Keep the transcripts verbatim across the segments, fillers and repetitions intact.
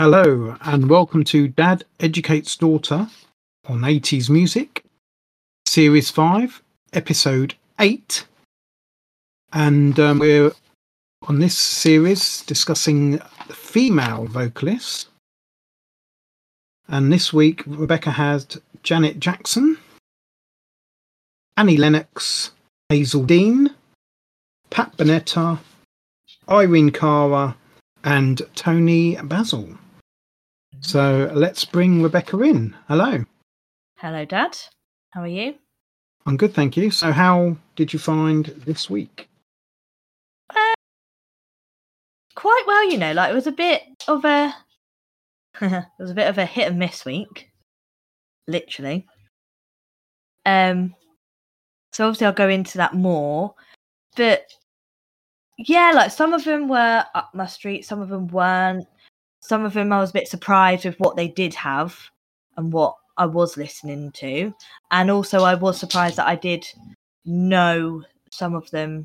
Hello and welcome to Dad Educates Daughter on eighties Music, Series five, Episode eight. And um, we're on this series discussing female vocalists. And this week, Rebecca had Janet Jackson, Annie Lennox, Hazel Dean, Pat Bonetta, Irene Cara, and Tony Basil. So let's bring Rebecca in. Hello. Hello, Dad. How are you? I'm good, thank you. So how did you find this week? Uh, quite well, you know. Like it was a bit of a, it was a bit of a hit and miss week, literally. Um, so obviously I'll go into that more, but yeah, like some of them were up my street, some of them weren't. Some of them I was a bit surprised with what they did have and what I was listening to. And also I was surprised that I did know some of them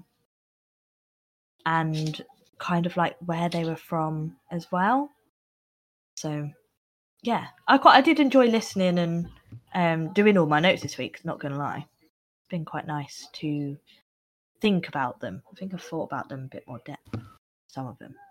and kind of like where they were from as well. So yeah, I quite I did enjoy listening and um, doing all my notes this week, not going to lie. It's been quite nice to think about them. I think I've thought about them a bit more depth, some of them.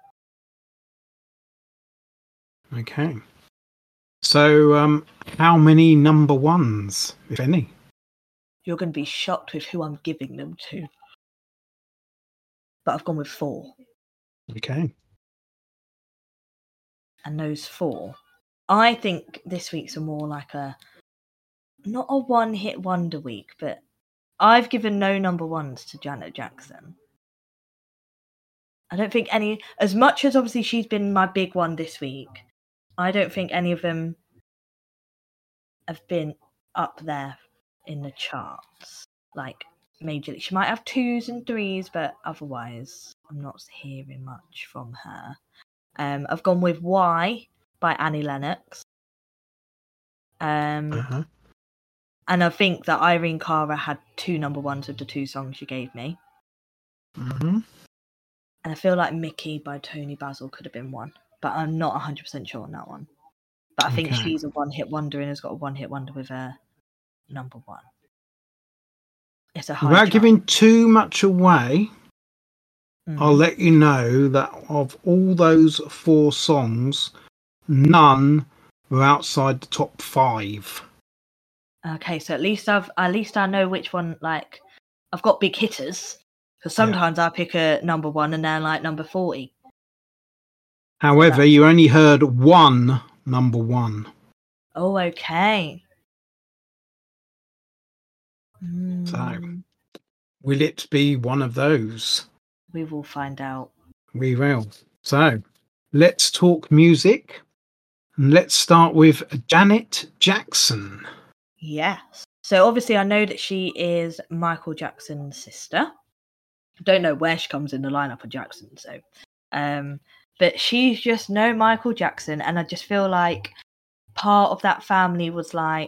Okay. So, um, how many number ones, if any? You're going to be shocked with who I'm giving them to. But I've gone with four. Okay. And those four, I think this week's are more like a, not a one-hit wonder week, but I've given no number ones to Janet Jackson. I don't think any, as much as obviously she's been my big one this week, I don't think any of them have been up there in the charts, like majorly. She might have twos and threes, but otherwise I'm not hearing much from her. Um, I've gone with Why by Annie Lennox. Um, uh-huh. And I think that Irene Cara had two number ones with the two songs she gave me. Mm-hmm. And I feel like Mickey by Tony Basil could have been one, but I'm not one hundred percent sure on that one. But I think Okay. she's a one-hit wonder and has got a one-hit wonder with a number one. It's a high Without chart. giving too much away, Mm. I'll let you know that of all those four songs, none were outside the top five. Okay, so at least I've at least I know which one. Like, I've got big hitters because sometimes yeah. I pick a number one and they're like number forty. However, so you only heard one number one. Oh, okay. Mm. So, Mm. will it be one of those? We will find out. We will. So, let's talk music. And let's start with Janet Jackson. Yes. So obviously I know that she is Michael Jackson's sister. I don't know where she comes in the lineup of Jackson, so um but she's just no Michael Jackson, and I just feel like part of that family was like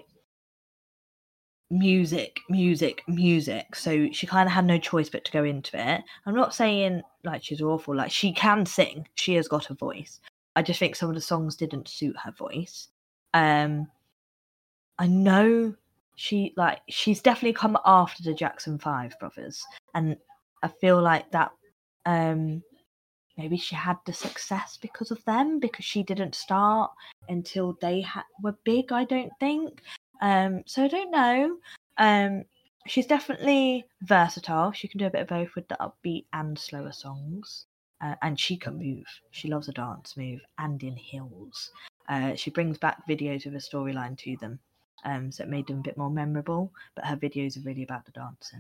music, music, music. So she kind of had no choice but to go into it. I'm not saying like she's awful, like she can sing. She has got a voice. I just think some of the songs didn't suit her voice. Um I know she like she's definitely come after the Jackson Five brothers, and I feel like that um maybe she had the success because of them, because she didn't start until they ha- were big, I don't think. Um so I don't know. Um she's definitely versatile. She can do a bit of both with the upbeat and slower songs. Uh, and she can move. She loves a dance move and in heels. Uh, she brings back videos with a storyline to them. Um, so it made them a bit more memorable, but her videos are really about the dancing.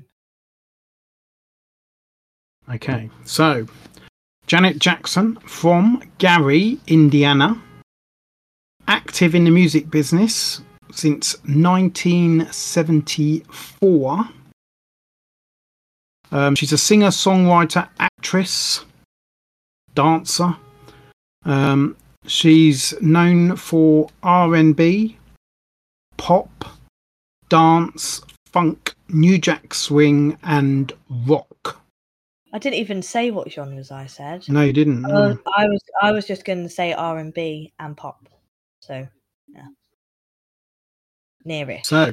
Okay, so Janet Jackson from Gary, Indiana, active in the music business since nineteen seventy-four. Um, she's a singer, songwriter, actress, dancer. Um, she's known for R and B, pop, dance, funk, New Jack Swing, and rock. I didn't even say what genres I said. No, you didn't. I No. was, I was, I was just going to say R and B and pop. So, yeah, nearish. So,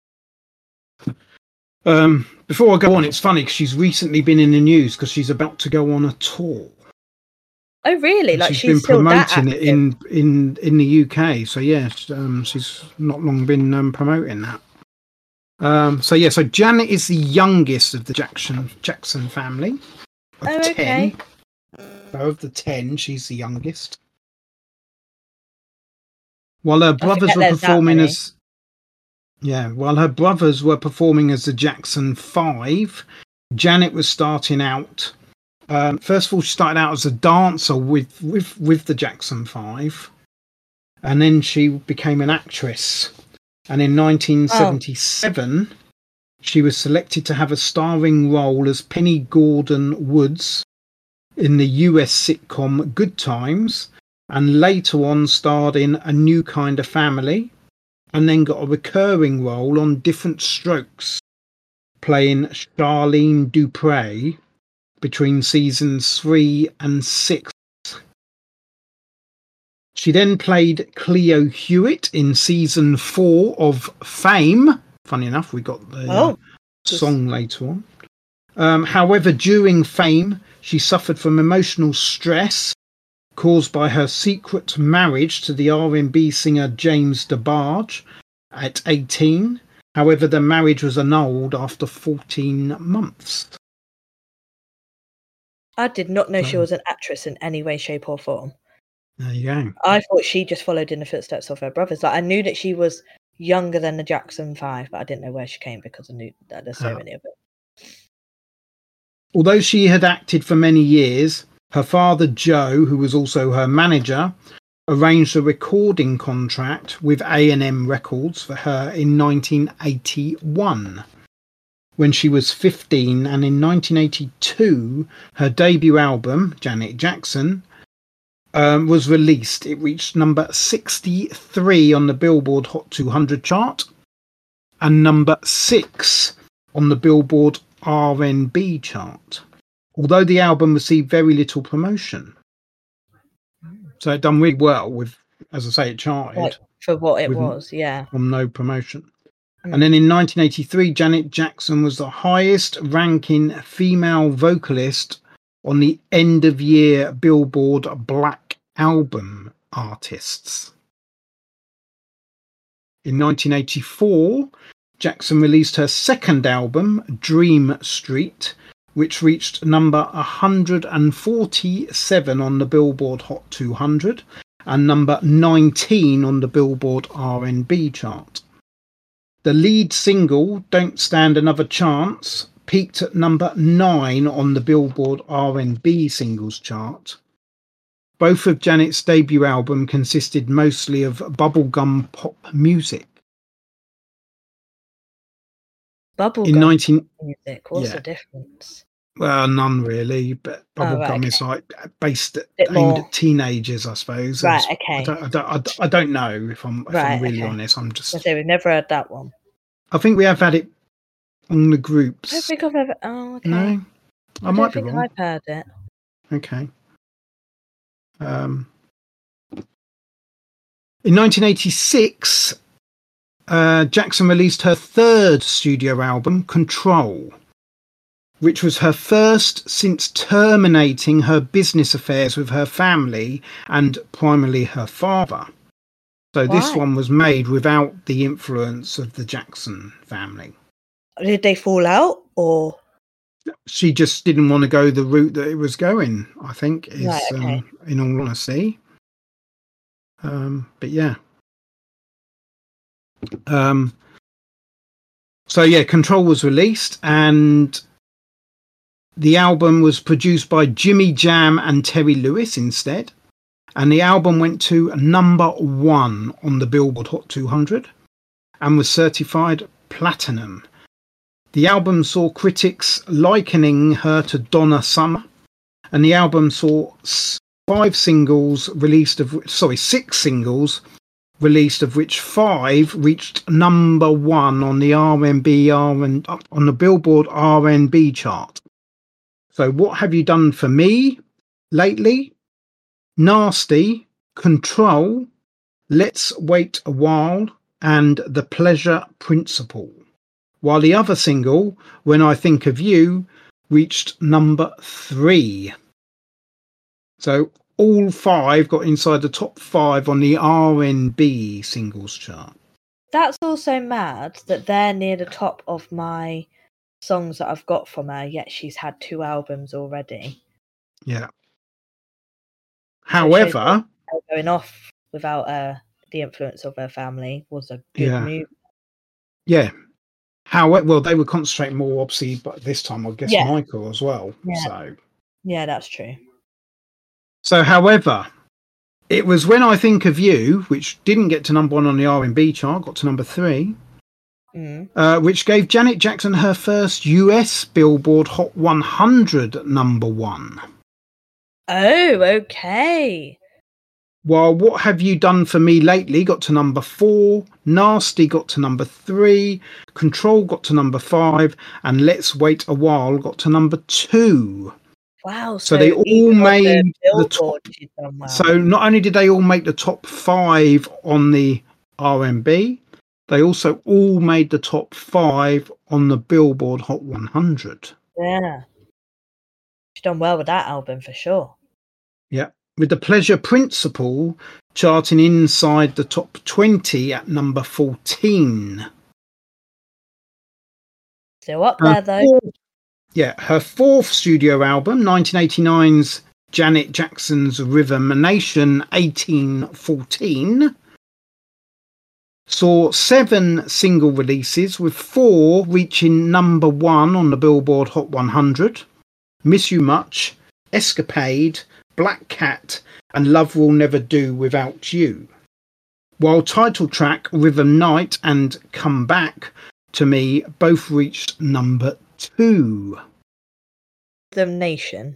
um, before I go on, it's funny because she's recently been in the news because she's about to go on a tour. Oh, really? And Like she's she's been still that promoting it active? in in in the U K. So yes, um, she's not long been um, promoting that. Um, so yeah, so Janet is the youngest of the Jackson Jackson family of Oh, okay. ten. So of the ten, she's the youngest. While her brothers forget were there's that performing many. as yeah, while her brothers were performing as the Jackson Five, Janet was starting out. Um, first of all, she started out as a dancer with with with the Jackson Five, and then she became an actress. And in nineteen seventy-seven, oh. she was selected to have a starring role as Penny Gordon Woods in the U S sitcom Good Times, and later on starred in A New Kind of Family, and then got a recurring role on Different Strokes, playing Charlene Dupre between seasons three and six. She then played Cleo Hewitt in season four of Fame. Funny enough, we got the Oh, uh, song later on. Um, however, during Fame, she suffered from emotional stress caused by her secret marriage to the R and B singer James DeBarge at eighteen. However, the marriage was annulled after fourteen months. I did not know so, she was an actress in any way, shape, or form. There you go. I thought she just followed in the footsteps of her brothers. Like I knew that she was younger than the Jackson Five, but I didn't know where she came because I knew that there's so oh. many of it. Although she had acted for many years, her father Joe, who was also her manager, arranged a recording contract with A and M Records for her in nineteen eighty-one. When she was fifteen, and in nineteen eighty-two, her debut album, Janet Jackson, um, was released. It reached number sixty-three on the Billboard Hot two hundred chart and number six on the Billboard R and B chart, although the album received very little promotion. So it done really well with, as I say, it charted. Like for what it was, yeah. From no promotion. And then in nineteen eighty-three, Janet Jackson was the highest ranking female vocalist on the end of year Billboard Black Album Artists. In nineteen eighty-four, Jackson released her second album, Dream Street, which reached number one hundred forty-seven on the Billboard Hot two hundred and number nineteen on the Billboard R and B chart. The lead single, Don't Stand Another Chance, peaked at number nine on the Billboard R and B singles chart. Both of Janet's debut album consisted mostly of bubblegum pop music. Bubblegum in nineteen music, what's yeah. the difference? Well, none really, but bubblegum oh, right, okay. is like based at, aimed more... at teenagers, I suppose. Right, okay. I don't, I don't, I don't know if I'm, if right, I'm really okay. honest. I'm just. I say we've never heard that one. I think we have had it on the groups. I don't think I've ever. Oh, okay. No, I, I might don't be think wrong. I've heard it. Okay. Um. In nineteen eighty-six, uh, Jackson released her third studio album, Control, which was her first since terminating her business affairs with her family and primarily her father. So Why? this one was made without the influence of the Jackson family. Did they fall out, or? She just didn't want to go the route that it was going, I think, is right, okay. um, in all honesty. Um, but yeah. Um, so yeah, Control was released, and the album was produced by Jimmy Jam and Terry Lewis instead. And the album went to number one on the Billboard Hot two hundred and was certified platinum. The album saw critics likening her to Donna Summer, and the album saw five singles released of sorry six singles released of which five reached number one on the R and B R and on the Billboard R and B chart. So what have you done for me lately? Nasty, Control, Let's Wait a While, and The Pleasure Principle. While the other single, When I Think of You, reached number three. So all five got inside the top five on the R and B singles chart. That's also mad that they're near the top of my songs that I've got from her, yet she's had two albums already. Yeah. However, so going off without uh, the influence of her family was a good yeah. move. Yeah. However, well, they were concentrating more, obviously, but this time, I guess, Yeah. Michael as well. Yeah. So, yeah, that's true. So, however, it was When I Think of You, which didn't get to number one on the R and B chart, got to number three, mm. uh, which gave Janet Jackson her first U S Billboard Hot one hundred number one. Oh, okay. While What Have You Done For Me Lately got to number four, Nasty got to number three, Control got to number five, and Let's Wait a While got to number two. Wow. So, so they all made the, the top. Well. So not only did they all make the top five on the R and B, they also all made the top five on the Billboard Hot one hundred. Yeah. She's done well with that album for sure. Yeah. With The Pleasure Principle charting inside the top twenty at number fourteen. Still up there, though. Yeah, her fourth studio album, nineteen eighty-nine's Janet Jackson's Rhythm Nation eighteen fourteen, saw seven single releases, with four reaching number one on the Billboard Hot one hundred. Miss You Much, Escapade, Black Cat, and Love Will Never Do Without You. While title track Rhythm Night and Come Back to Me both reached number two. Rhythm Nation.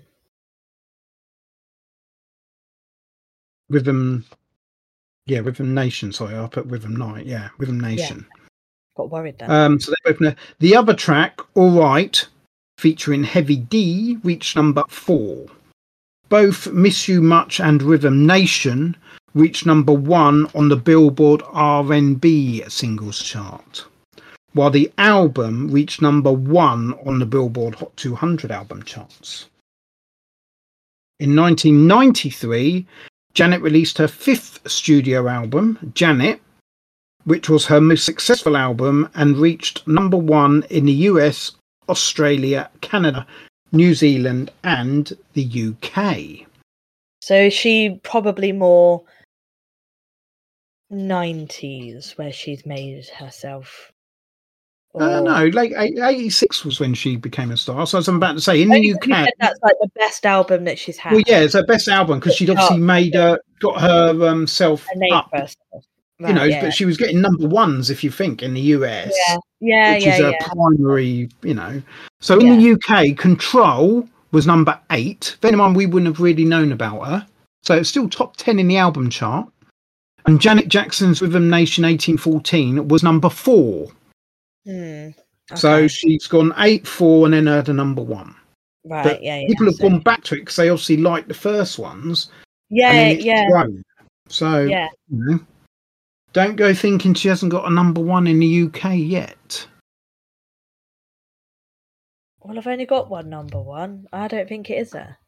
Rhythm, yeah, Rhythm Nation. Sorry, I put Rhythm Night. Yeah, Rhythm Nation. Yeah. Got worried then. Um, so they both know. The other track, All Right, featuring Heavy D, reached number four. Both Miss You Much and Rhythm Nation reached number one on the Billboard R and B singles chart, while the album reached number one on the Billboard Hot two hundred album charts. In nineteen ninety-three, Janet released her fifth studio album, Janet, which was her most successful album and reached number one in the U S, Australia, Canada, New Zealand, and the U K. So she probably more nineties where she's made herself. Or... Uh, no, late eighty-six was when she became a star. So as I'm about to say, in the U K, said that's like the best album that she's had. Well, yeah, it's her best album because she'd obviously made her, got her um, self up. Right, you know, yeah. But she was getting number ones, if you think, in the U S. Yeah, yeah, which yeah, is her yeah. primary, you know. So in yeah. the U K, Control was number eight. If anyone, we wouldn't have really known about her. So it's still top ten in the album chart. And Janet Jackson's Rhythm Nation eighteen fourteen was number four. Hmm. Okay. So she's gone eight, four, and then her the number one. Right, but yeah, yeah. People have so... gone back to it because they obviously liked the first ones. Yeah, and then it's yeah. grown. So, yeah. You know, don't go thinking she hasn't got a number one in the U K yet. Well, I've only got one number one. I don't think it is there.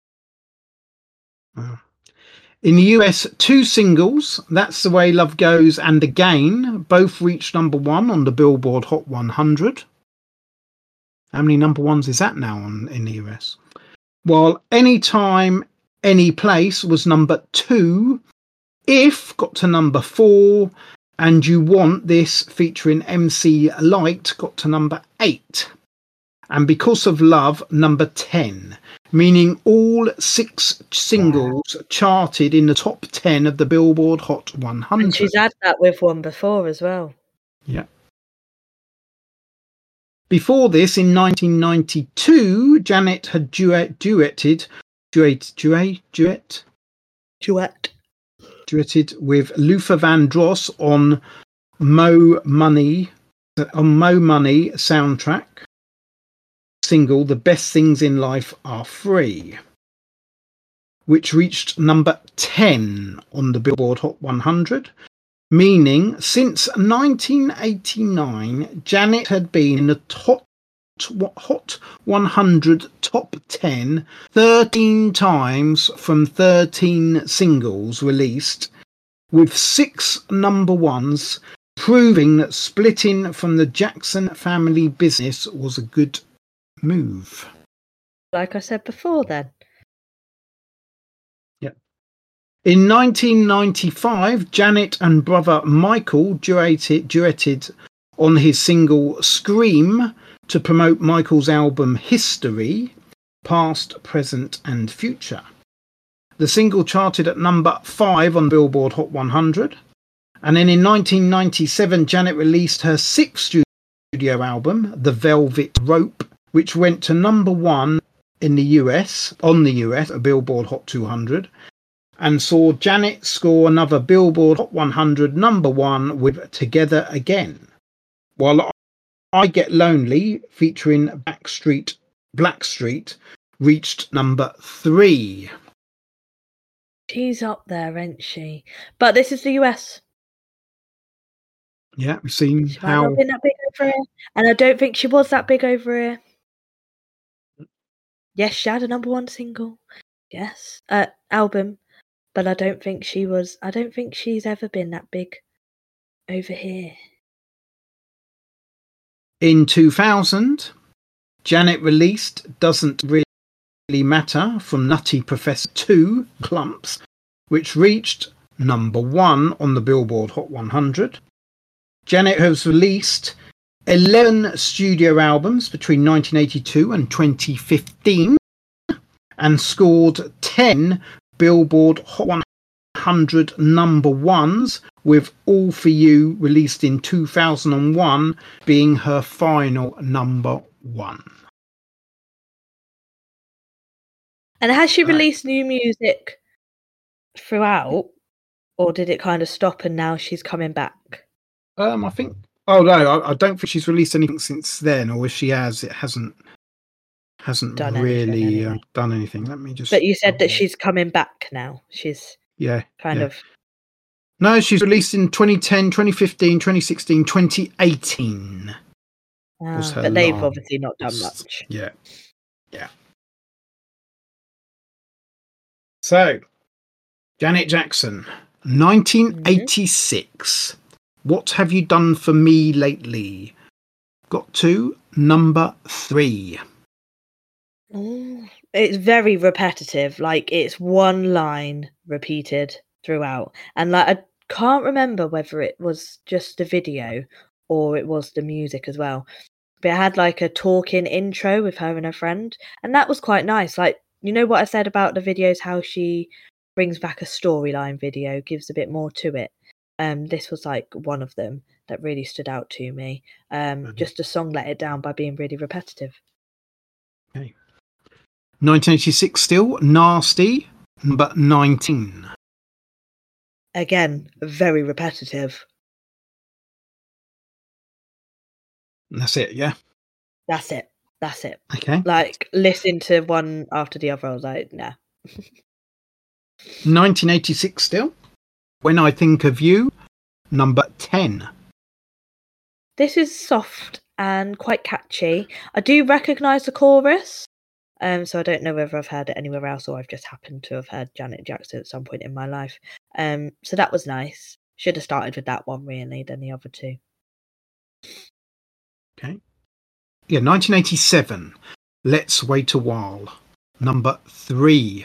Oh. In the U S, two singles, That's the Way Love Goes and Again, both reached number one on the Billboard Hot one hundred. How many number ones is that now on, in the U S? While Anytime, Any Place was number two, If got to number four, and You Want This featuring M C Light got to number eight. And Because of Love, number ten. Meaning all six singles wow. charted in the top ten of the Billboard Hot one hundred. And she's had that with one before as well. Yeah. Before this, in nineteen ninety-two, Janet had duet, duetted, duet, duet, duet, duet, duetted with Luther Vandross on Mo Money, on Mo Money soundtrack. single, The Best Things in Life Are Free, which reached number ten on the Billboard Hot one hundred, meaning since nineteen eighty-nine, Janet had been in the top Hot one hundred top ten thirteen times from thirteen singles released, with six number ones, proving that splitting from the Jackson family business was a good move. Like I said before then. Yep. In nineteen ninety-five, Janet and brother Michael duetted, duetted on his single Scream to promote Michael's album History, Past, Present and Future. The single charted at number five on Billboard Hot one hundred. And then in nineteen ninety-seven, Janet released her sixth studio album, The Velvet Rope, which went to number one in the U S, on the U S, a Billboard Hot two hundred, and saw Janet score another Billboard Hot one hundred number one with Together Again. While I Get Lonely, featuring Backstreet Blackstreet, reached number three. She's up there, ain't she? But this is the U S. Yeah, we've seen she how... might not have been that big over here. And I don't think she was that big over here. Yes, she had a number one single. Yes. Uh, album. But I don't think she was... I don't think she's ever been that big over here. In two thousand, Janet released Doesn't Really Matter from Nutty Professor two, Clumps, which reached number one on the Billboard Hot one hundred. Janet has released eleven studio albums between nineteen eighty-two and twenty fifteen and scored ten Billboard Hot one hundred number ones, with All For You, released in two thousand one, being her final number one. And has she released new music throughout, or did it kind of stop and now she's coming back? Um, I think. Oh no, I, I don't think she's released anything since then, or if she has, it hasn't hasn't done really anything, anyway. uh, done anything. Let me just. But you said that she's coming back now. She's yeah, kind yeah. of. No, she's released in twenty ten, twenty fifteen, twenty sixteen, twenty eighteen. Ah, but they've last. obviously not done much. Yeah, yeah. So, Janet Jackson, nineteen eighty-six. Mm-hmm. What have you done for me lately? Got to number three. Oh, it's very repetitive. Like, it's one line repeated throughout. And like, I can't remember whether it was just the video or it was the music as well. But it had like a talking intro with her and her friend. And that was quite nice. Like, you know what I said about the videos, how she brings back a storyline video, gives a bit more to it. Um, this was like one of them that really stood out to me. Um, mm-hmm. Just a song let it down by being really repetitive. Okay. nineteen eighty-six still, Nasty, number nineteen. Again, very repetitive. And that's it, yeah? That's it. That's it. Okay. Like, listen to one after the other, I was like, nah. nineteen eighty-six still, When I Think of You, number ten. This is soft and quite catchy. I do recognise the chorus, um, so I don't know whether I've heard it anywhere else or I've just happened to have heard Janet Jackson at some point in my life. Um, so that was nice. Should have started with that one, really, than the other two. Okay. Yeah, nineteen eighty-seven, Let's Wait a While, number three.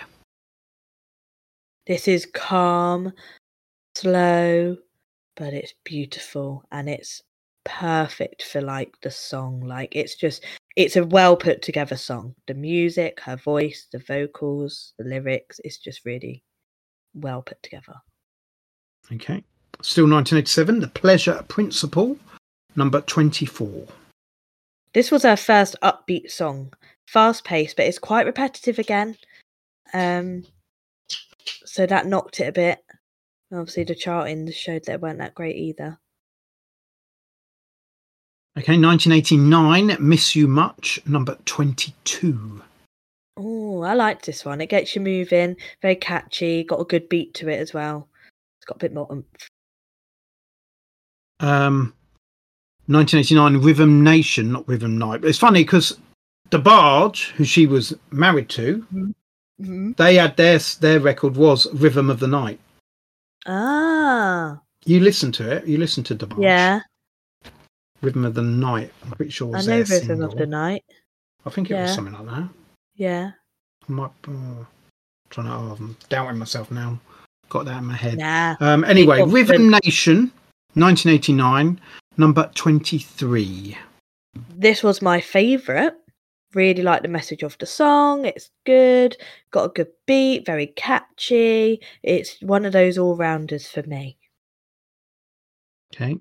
This is calm, slow, but it's beautiful and it's perfect for like the song. Like, it's just, it's a well put together song. The music, her voice, the vocals, the lyrics, it's just really well put together. Okay. Still nineteen eighty-seven, The Pleasure Principle, number twenty-four. This was her first upbeat song. Fast paced, but it's quite repetitive again. Um, so that knocked it a bit. Obviously, the charting showed that it weren't that great either. Okay, nineteen eighty-nine, Miss You Much, number twenty-two. Oh, I liked this one. It gets you moving, very catchy, got a good beat to it as well. It's got a bit more oomph. Um, nineteen eighty-nine, Rhythm Nation, not Rhythm Night. But it's funny because DeBarge, who she was married to, Mm-hmm. they had their their record was Rhythm of the Night. Ah. You listen to it. You listen to DeBarge. Yeah. Rhythm of the Night. I'm pretty sure it was I know their Rhythm of single. the Night. I think it Yeah. was something like that. Yeah. I might uh, trying to. Oh, I'm doubting myself now. Got that in my head. Nah. Um. Anyway, Be confident. Rhythm Nation, nineteen eighty-nine, number twenty-three. This was my favourite. Really like the message of the song. It's good. Got a good beat. Very catchy. It's one of those all-rounders for me. Okay.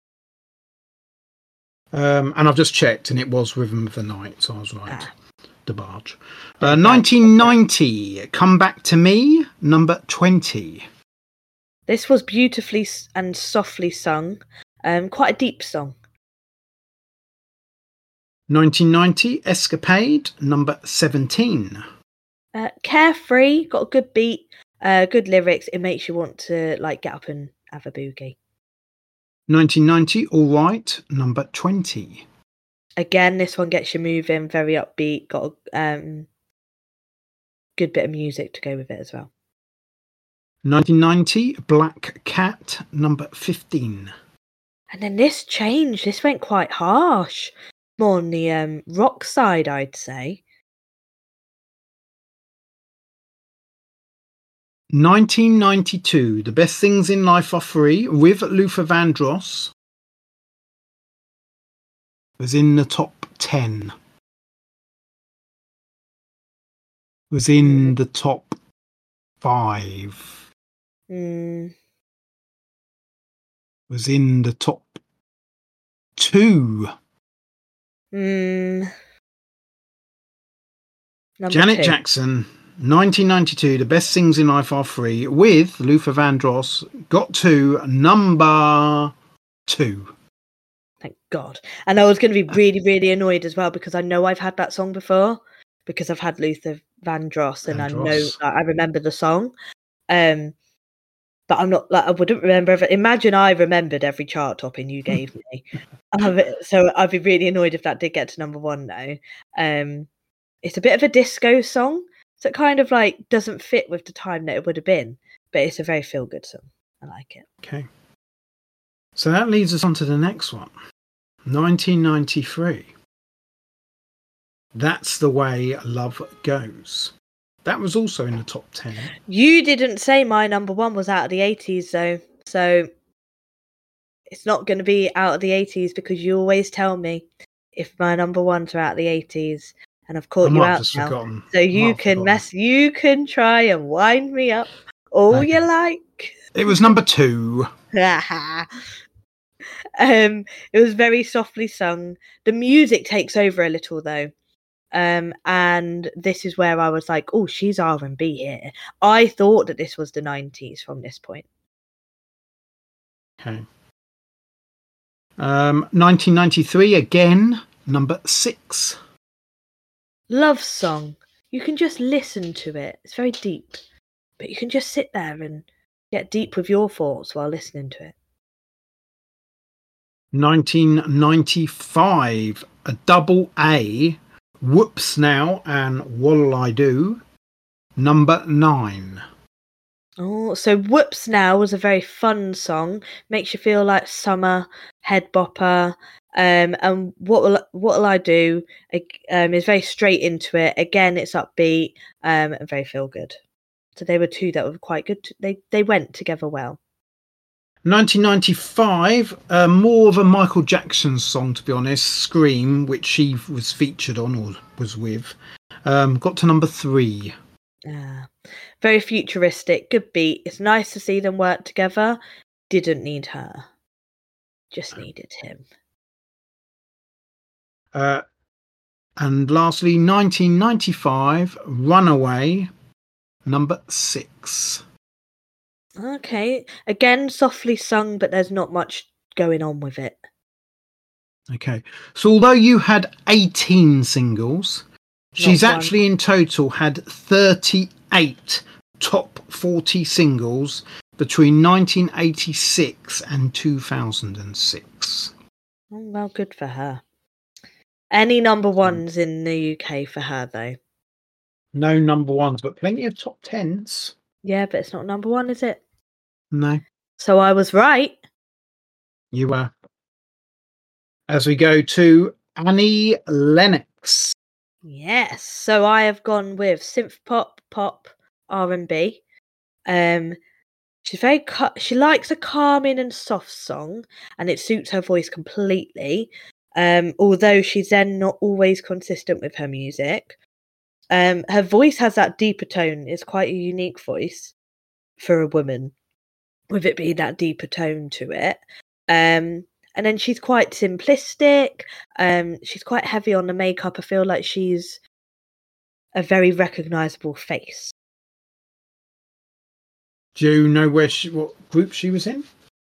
Um, and I've just checked, and it was Rhythm of the Night, so I was right. Ah. DeBarge. Uh, nineteen ninety, Come Back to Me, number twenty. This was beautifully s- and softly sung. Um, quite a deep song. nineteen ninety, Escapade, number seventeen. Uh, carefree. Got a good beat. Uh, good lyrics. It makes you want to like get up and have a boogie. nineteen ninety, All Right, number twenty. Again, this one gets you moving. Very upbeat. Got a um, good bit of music to go with it as well. nineteen ninety, Black Cat, number fifteen. And then this changed. This went quite harsh. More on the um, rock side, I'd say. nineteen ninety-two, The Best Things in Life Are Free, with Luther Vandross, was in the top ten. Was in the top five. Mm. Was in the top two. Mm. Number Janet two. Jackson, nineteen ninety-two, The Best Things in Life Are Free, with Luther Vandross, got to number two. Thank God. And I was going to be really, really annoyed as well because I know I've had that song before because I've had Luther Vandross and I know Vandross. like, I remember the song. Um, but I'm not like I wouldn't remember. Every, imagine I remembered every chart topping you gave me. um, so I'd be really annoyed if that did get to number one now. Um, it's a bit of a disco song, so it kind of like doesn't fit with the time that it would have been, but it's a very feel good song. I like it. Okay. So that leads us on to the next one. nineteen ninety-three. That's the Way Love Goes. That was also in the top ten. You didn't say my number one was out of the eighties, though. So it's not going to be out of the eighties because you always tell me if my number ones are out of the eighties. And I've I caught you might have out just now. forgotten. So I you might have can forgotten. mess, you can try and wind me up all Okay. you like. It was number two. um, it was very softly sung. The music takes over a little though. Um, and this is where I was like, oh, she's R and B here. I thought that this was the nineties from this point. Okay. Um, nineteen ninety-three, again, number six. Love song. You can just listen to it. It's very deep. But you can just sit there and get deep with your thoughts while listening to it. nineteen ninety-five, a double A, Whoops Now and What'll I Do, number nine. Oh, so Whoops Now was a very fun song. Makes you feel like summer, head bopper. Um, and what will what'll I do? Um, is very straight into it. Again, it's upbeat. Um, and very feel good. So they were two that were quite good. They they went together well. nineteen ninety-five, uh, more of a Michael Jackson song, to be honest, Scream, which she was featured on or was with, um, got to number three. Ah, very futuristic, good beat. It's nice to see them work together. Didn't need her, just needed him. Uh, and lastly, nineteen ninety-five, Runaway, number six. Okay, again, softly sung, but there's not much going on with it. Okay. So although you had eighteen singles, she's Not one. actually in total had thirty-eight top forty singles between nineteen eighty-six and two thousand six. Oh, well, good for her. Any number ones in the U K for her, though? No number ones, but plenty of top tens. Yeah, but it's not number one, is it? No, So I was right. you were. As we go to Annie Lennox. Yes. So I have gone with synth pop, pop, R and B. Um, she's very ca- she likes a calming and soft song, and it suits her voice completely. Um, although she's then not always consistent with her music. Um, her voice has that deeper tone. It's quite a unique voice for a woman, with it being that deeper tone to it. Um, and then she's quite simplistic. Um, she's quite heavy on the makeup. I feel like she's a very recognisable face. Do you know where she, what group she was in?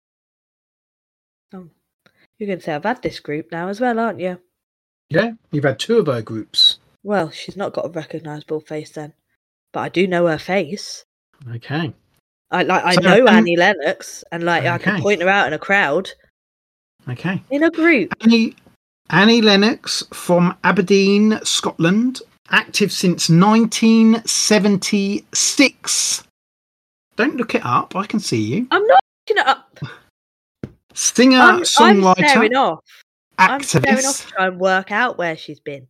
Oh, you're going to say I've had this group now as well, aren't you? Yeah, you've had two of her groups. Well, she's not got a recognisable face then, but I do know her face. Okay. I like I So, know um, Annie Lennox, and like I can okay. point her out in a crowd, Okay. in a group. Annie, Annie Lennox from Aberdeen, Scotland, active since nineteen seventy-six. Don't look it up. I can see you. I'm not looking it up. Singer, I'm, I'm songwriter, staring off. I'm staring off activist. to try and work out where she's been.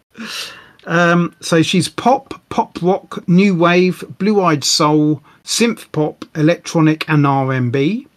Um, so she's pop, pop rock, new wave, blue-eyed soul, synth pop, electronic, and R and B.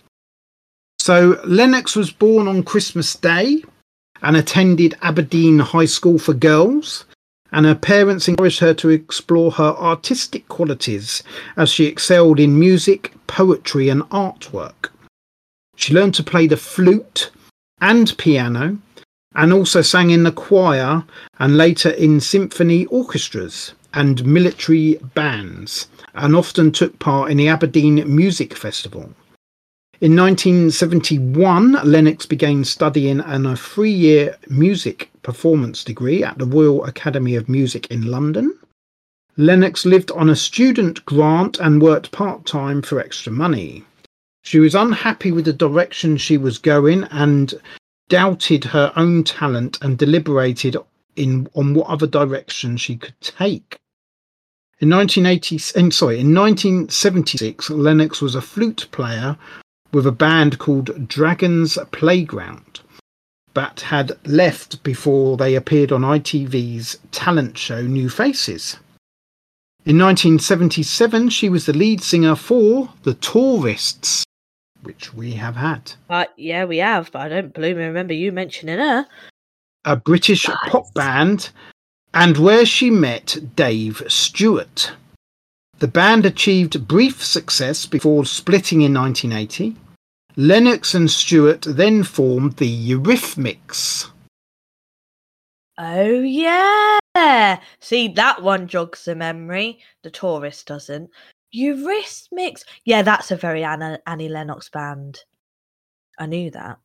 So Lennox was born on Christmas Day and attended Aberdeen High School for Girls, and her parents encouraged her to explore her artistic qualities as she excelled in music, poetry, and artwork. She learned to play the flute and piano, and also sang in the choir and later in symphony orchestras and military bands, and often took part in the Aberdeen Music Festival. In nineteen seventy-one, Lennox began studying in a three-year music performance degree at the Royal Academy of Music in London. Lennox lived on a student grant and worked part-time for extra money. She was unhappy with the direction she was going and doubted her own talent and deliberated in on what other direction she could take. In nineteen eighty, sorry, in nineteen seventy-six, Lennox was a flute player with a band called Dragon's Playground, but had left before they appeared on I T V's talent show New Faces. In nineteen seventy-seven, she was the lead singer for The Tourists, which we have had. Uh, yeah, we have, but I don't blooming remember you mentioning her. A British Nice. pop band, and where she met Dave Stewart. The band achieved brief success before splitting in nineteen eighty. Lennox and Stewart then formed the Eurythmics. Oh, yeah. See, that one jogs the memory. The Tourist doesn't. Eurythmics. Yeah, that's a very Anna, Annie Lennox band. I knew that.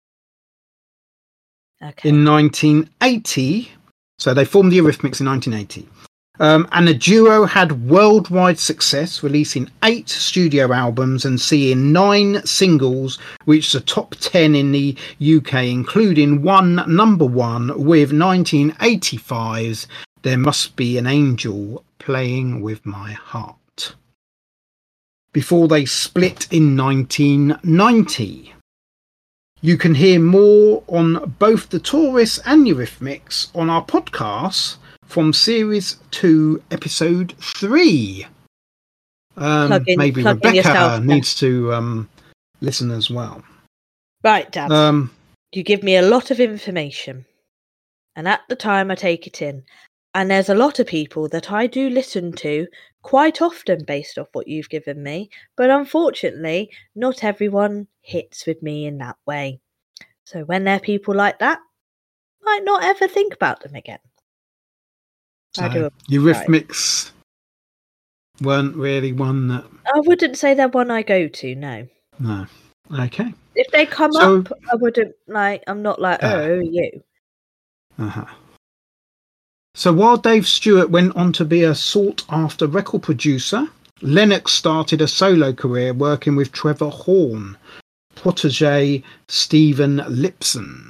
Okay. In nineteen eighty, so they formed the Eurythmics in nineteen eighty. Um, and the duo had worldwide success, releasing eight studio albums and seeing nine singles reach the top ten in the U K, including one number one with nineteen eighty-five's There Must Be an Angel Playing With My Heart, before they split in nineteen ninety. You can hear more on both the Tourists and Eurythmics on our podcast from Series two, Episode three. Um, Plug in- maybe plug in Rebecca yourself, needs to um, listen as well. Right, Dad. Um, You give me a lot of information. And at the time, I take it in. And there's a lot of people that I do listen to quite often based off what you've given me. But unfortunately, not everyone hits with me in that way. So when there are people like that, I might not ever think about them again. I do. so Eurythmics weren't really one that... I wouldn't say they're one I go to, no. No. Okay. If they come So- up, I wouldn't like. I'm not like, Yeah. oh, you. Uh-huh. So while Dave Stewart went on to be a sought-after record producer, Lennox started a solo career working with Trevor Horn, protege Stephen Lipson,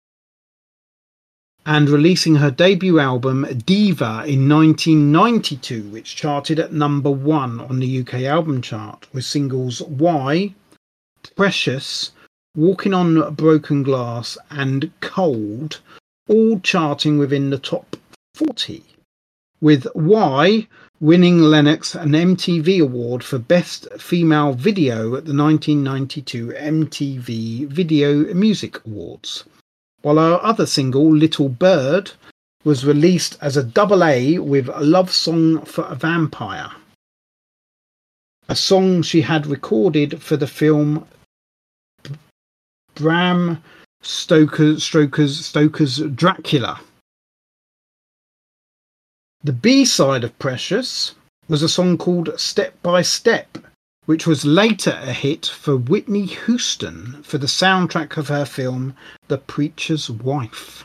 and releasing her debut album Diva in nineteen ninety-two, which charted at number one on the U K album chart, with singles Why, Precious, Walking on Broken Glass and Cold all charting within the top forty, with Why winning Lennox an M T V award for Best Female Video at the nineteen ninety-two M T V Video Music Awards, while our other single, Little Bird, was released as a double A with a Love Song for a Vampire, a song she had recorded for the film Bram Stoker's, Stoker's, Stoker's Dracula. The B-side of Precious was a song called Step by Step, which was later a hit for Whitney Houston for the soundtrack of her film The Preacher's Wife.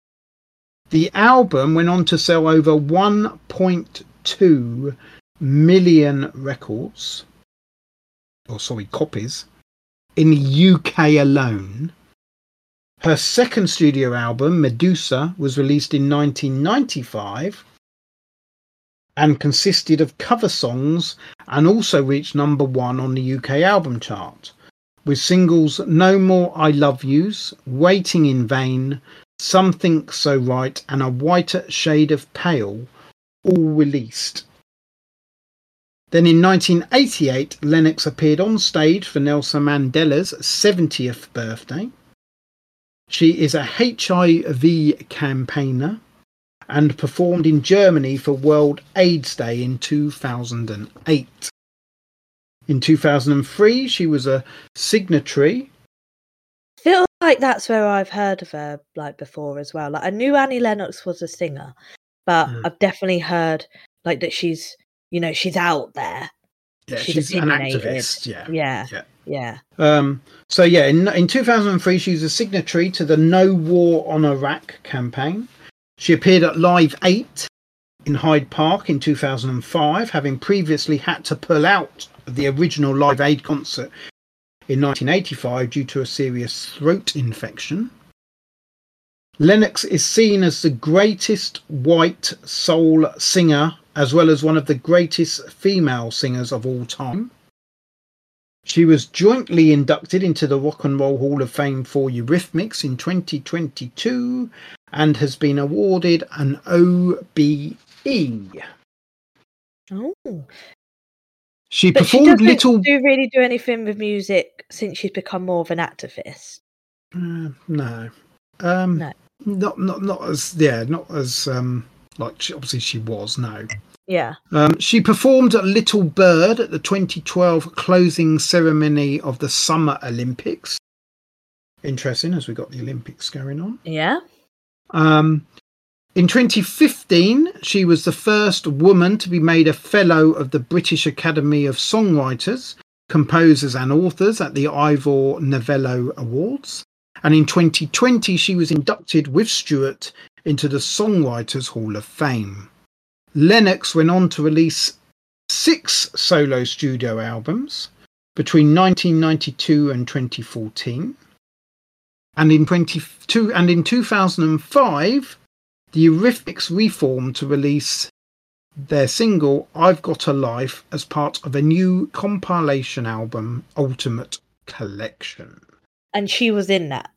The album went on to sell over one point two million records, or sorry, copies, in the U K alone. Her second studio album, Medusa, was released in nineteen ninety-five and consisted of cover songs and also reached number one on the U K album chart, with singles No More I Love Yous, Waiting in Vain, Something So Right and A Whiter Shade of Pale all released. Then in nineteen eighty-eight, Lennox appeared on stage for Nelson Mandela's seventieth birthday. She is a H I V campaigner and performed in Germany for World AIDS Day in two thousand eight. In two thousand three, she was a signatory. I feel like that's where I've heard of her like before as well. Like I knew Annie Lennox was a singer, but Mm. I've definitely heard like that she's, you know, she's out there. Yeah, She's she's, an opinionated. activist. Yeah, Yeah. yeah. Yeah. Um, so yeah, in, in two thousand three, she was a signatory to the No War on Iraq campaign. She appeared at Live eight in Hyde Park in two thousand five, having previously had to pull out of the original Live Aid concert in nineteen eighty-five due to a serious throat infection. Lennox is seen as the greatest white soul singer, as well as one of the greatest female singers of all time. She was jointly inducted into the Rock and Roll Hall of Fame for Eurythmics in twenty twenty-two and has been awarded an O B E. Oh. She But she performed doesn't little. do really do anything with music since she's become more of an activist. Uh, no, um, No. not not not as yeah, not as um like she, obviously she was no. Yeah. Um, she performed Little Bird at the twenty twelve closing ceremony of the Summer Olympics. Interesting, as we got the Olympics going on. Yeah. Um, in twenty fifteen, she was the first woman to be made a Fellow of the British Academy of Songwriters, Composers and Authors at the Ivor Novello Awards. And in twenty twenty, she was inducted with Stewart into the Songwriters Hall of Fame. Lennox went on to release six solo studio albums between nineteen ninety-two and twenty fourteen. And in twenty-two and in two thousand five, the Eurythmics reformed to release their single I've Got a Life as part of a new compilation album, Ultimate Collection. And she was in that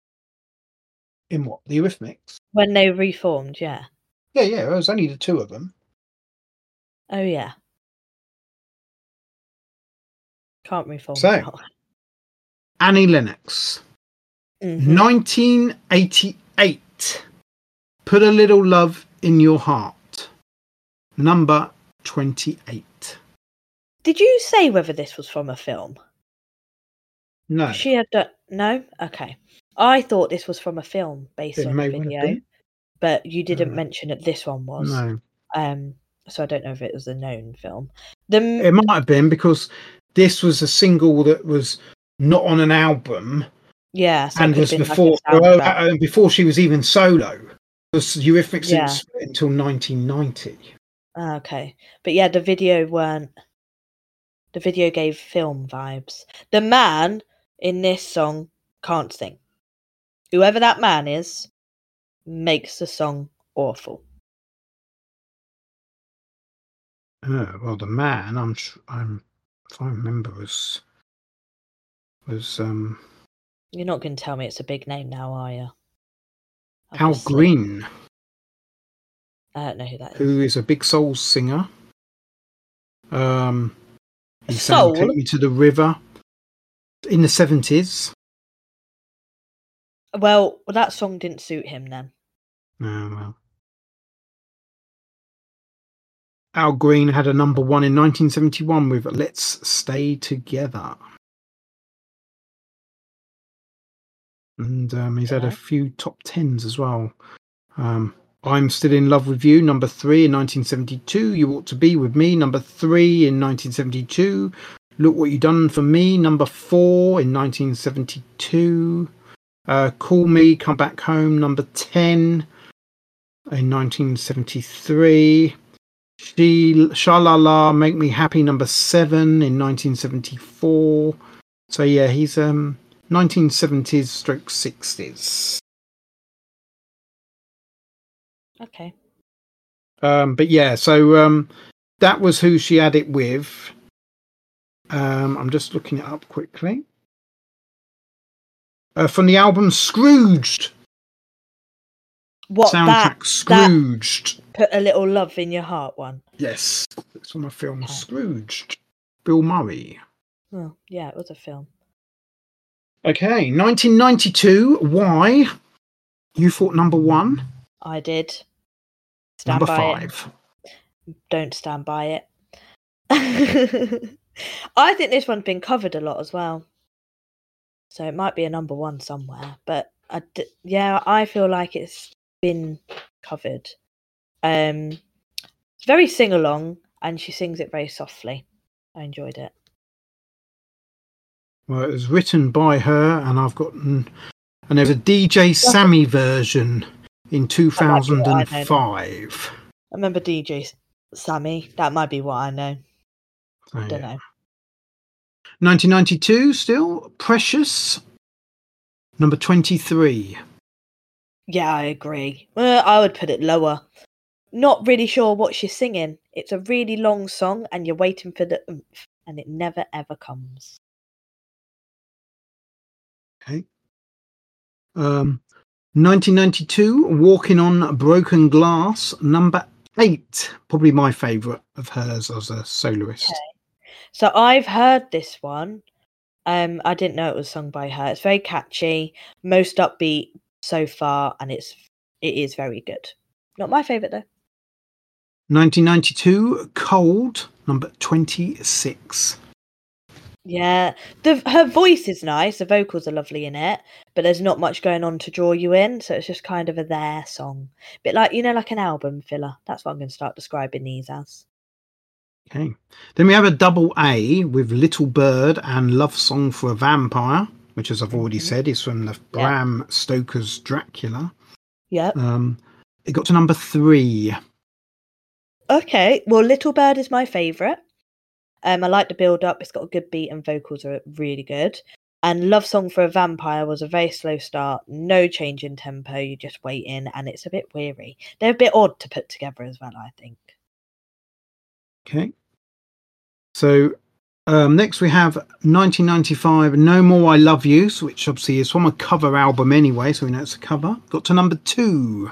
In what? The Eurythmics? when they reformed, yeah. Yeah, yeah, it was only the two of them. Oh yeah. Can't reform. So, now. Annie Lennox, Mhm. nineteen eighty-eight. Put a Little Love in Your Heart. Number twenty-eight. Did you say whether this was from a film? No, She had done no? Okay. I thought this was from a film based it on may the well have video, been. but you didn't Uh, mention that this one was. No, Um, so I don't know if it was a known film. The it might have been because this was a single that was not on an album, Yeah, so it and could was have been before like a uh, soundtrack. uh, before she was even solo. Because Eurythmics didn't Yeah. split until nineteen ninety. Ah, okay, but yeah, the video weren't. The video gave film vibes. The man in this song can't sing. Whoever that man is makes the song awful. Uh, well, the man, I'm, I'm, if I remember, was was um, You're not going to tell me it's a big name now, are you? Al Obviously. Green, I don't know who that is. who is a big soul singer. Um, he Soul? sang "Take Me to the River" in the seventies. Well, that song didn't suit him then. Oh, well. Al Green had a number one in nineteen seventy-one with "Let's Stay Together." And um, he's had a few top tens as well. Um, "I'm Still in Love with You," number three in nineteen seventy-two. "You Ought to Be With Me," number three in nineteen seventy-two. "Look What You Done For Me," number four in nineteen seventy-two. Uh, "Call Me, Come Back Home," number ten in nineteen seventy-three. She, "Sha-La-La, Make Me Happy," number seven in nineteen seventy-four. So yeah, he's um nineteen seventies stroke sixties. Okay. Um, but yeah, so um, that was who she had it with. Um, I'm just looking it up quickly. Uh, from the album Scrooged. What, Soundtrack that, Scrooged. That Put a Little Love in Your Heart one? Yes, it's from a film, Okay. Scrooged. Bill Murray. Oh, yeah, it was a film. Okay, nineteen ninety-two, Why? You thought number one? I did. Stand Number by five. It. Don't stand by it. I think this one's been covered a lot as well. So it might be a number one somewhere. But I d- yeah, I feel like it's been covered. Um, it's very sing-along, and she sings it very softly. I enjoyed it. Well, it was written by her, and I've got... And there's a D J Sammy version in two thousand five. I remember D J Sammy. That might be what I know. So, I don't yeah. know. nineteen ninety-two, still. Precious. Number twenty-three. Yeah, I agree. Well, I would put it lower. Not really sure what she's singing. It's a really long song, and you're waiting for the oomph, and it never ever comes. Okay. Um, nineteen ninety-two, Walking on Broken Glass, number eight. Probably my favourite of hers as a soloist. Okay. So I've heard this one. Um, I didn't know it was sung by her. It's very catchy, most upbeat so far, and it's it is very good. Not my favourite though. nineteen ninety-two, Cold, number twenty-six. Yeah, the her voice is nice. The vocals are lovely in it, but there's not much going on to draw you in, so it's just kind of a there song. Bit like, you know, like an album filler. That's what I'm going to start describing these as. Okay. Then we have a double A with Little Bird and Love Song for a Vampire, which, as I've already Mm-hmm. said, is from the Bram Stoker's Dracula. Yep. Um, it got to number three. Okay. Well, Little Bird is my favourite. Um, I like the build up. It's got a good beat and vocals are really good. And Love Song for a Vampire was a very slow start, no change in tempo. You just wait in, and it's a bit weary. They're a bit odd to put together as well, I think. Okay. So um, next we have nineteen ninety-five, No More I Love You, which obviously is from a cover album anyway, so we know it's a cover. Got to number two.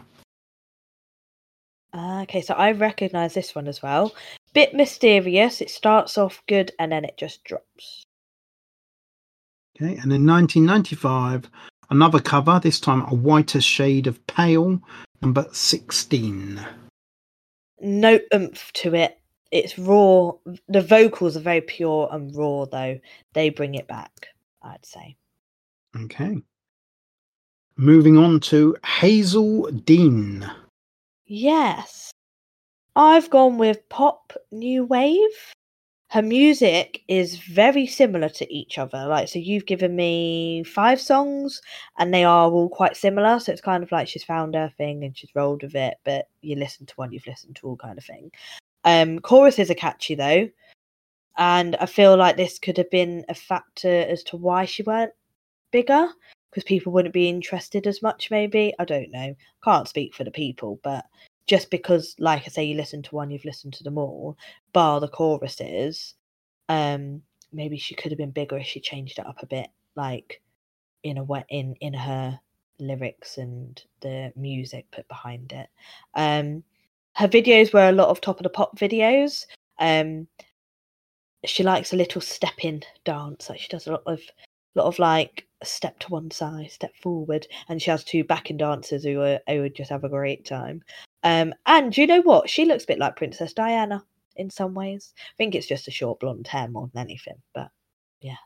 Uh, okay, so I recognise this one as well. Bit mysterious. It starts off good and then it just drops. Okay, and in nineteen ninety-five, another cover, this time A Whiter Shade of Pale, number sixteen. No oomph to it. It's raw. The vocals are very pure and raw, though. They bring it back, I'd say. Okay. Moving on to Hazel Dean. Yes. I've gone with pop new wave. her music is very similar to each other. Like, so you've given me five songs and they are all quite similar. So it's kind of like she's found her thing and she's rolled with it, but you listen to one, you've listened to all kind of thing. Um, choruses are catchy though. And I feel like this could have been a factor as to why she weren't bigger, because people wouldn't be interested as much, maybe. I don't know. Can't speak for the people, but just because, like I say, you listen to one, you've listened to them all, bar the choruses, um, maybe she could have been bigger if she changed it up a bit, like in a way, in, in her lyrics and the music put behind it. Um, her videos were a lot of Top of the Pop videos. Um, she likes a little step-in dance. Like she does a lot of, lot of like step to one side, step forward, and she has two backing dancers who are who would just have a great time. Um, and you know what? She looks a bit like Princess Diana in some ways. I think it's just a short blonde hair more than anything, but yeah.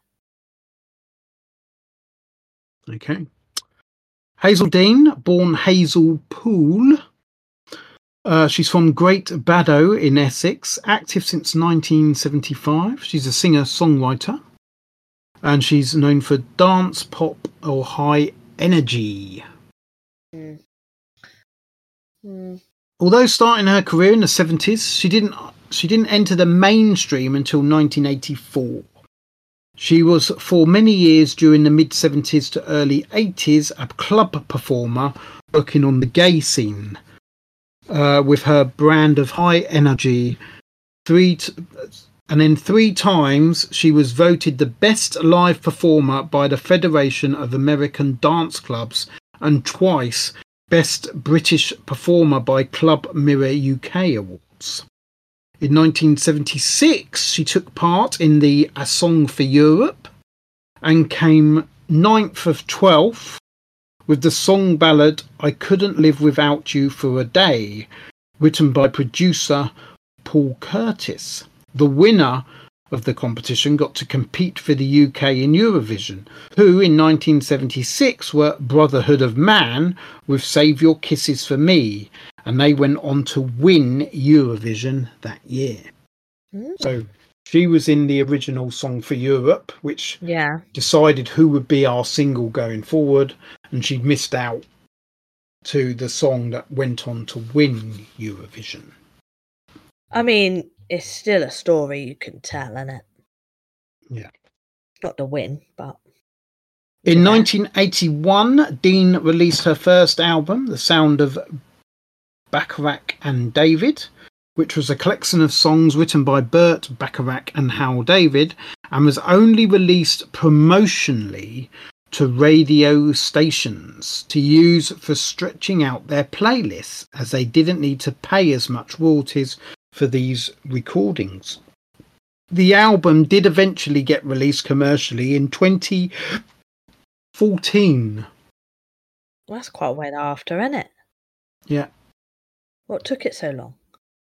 Okay. Hazel Dean, born Hazel Poole. Uh, she's from Great Baddow in Essex, active since nineteen seventy-five. She's a singer-songwriter, and she's known for dance, pop, or high energy. Mm. Mm. Although starting her career in the seventies, she didn't she didn't enter the mainstream until nineteen eighty-four. She was for many years during the mid-seventies to early eighties a club performer working on the gay scene. Uh, with her brand of high energy, three t- and then three times she was voted the best live performer by the Federation of American Dance Clubs, and twice best British performer by Club Mirror U K Awards. In nineteen seventy-six, she took part in the A Song for Europe and came ninth of twelfth. With the song ballad I Couldn't Live Without You for a Day, written by producer Paul Curtis. The winner of the competition got to compete for the U K in Eurovision, who in nineteen seventy-six were Brotherhood of Man with Save Your Kisses for Me, and they went on to win Eurovision that year. Mm. So she was in the original Song for Europe, which yeah. decided who would be our single going forward, and she missed out to the song that went on to win Eurovision. I mean, it's still a story you can tell, isn't it? Yeah. Not the win, but... In nineteen eighty-one, Dean released her first album, The Sound of Bacharach and David, which was a collection of songs written by Burt Bacharach and Hal David, and was only released promotionally to radio stations to use for stretching out their playlists, as they didn't need to pay as much royalties for these recordings. The album did eventually get released commercially in twenty fourteen. Well, that's quite a way after, isn't it? Yeah. What took it so long?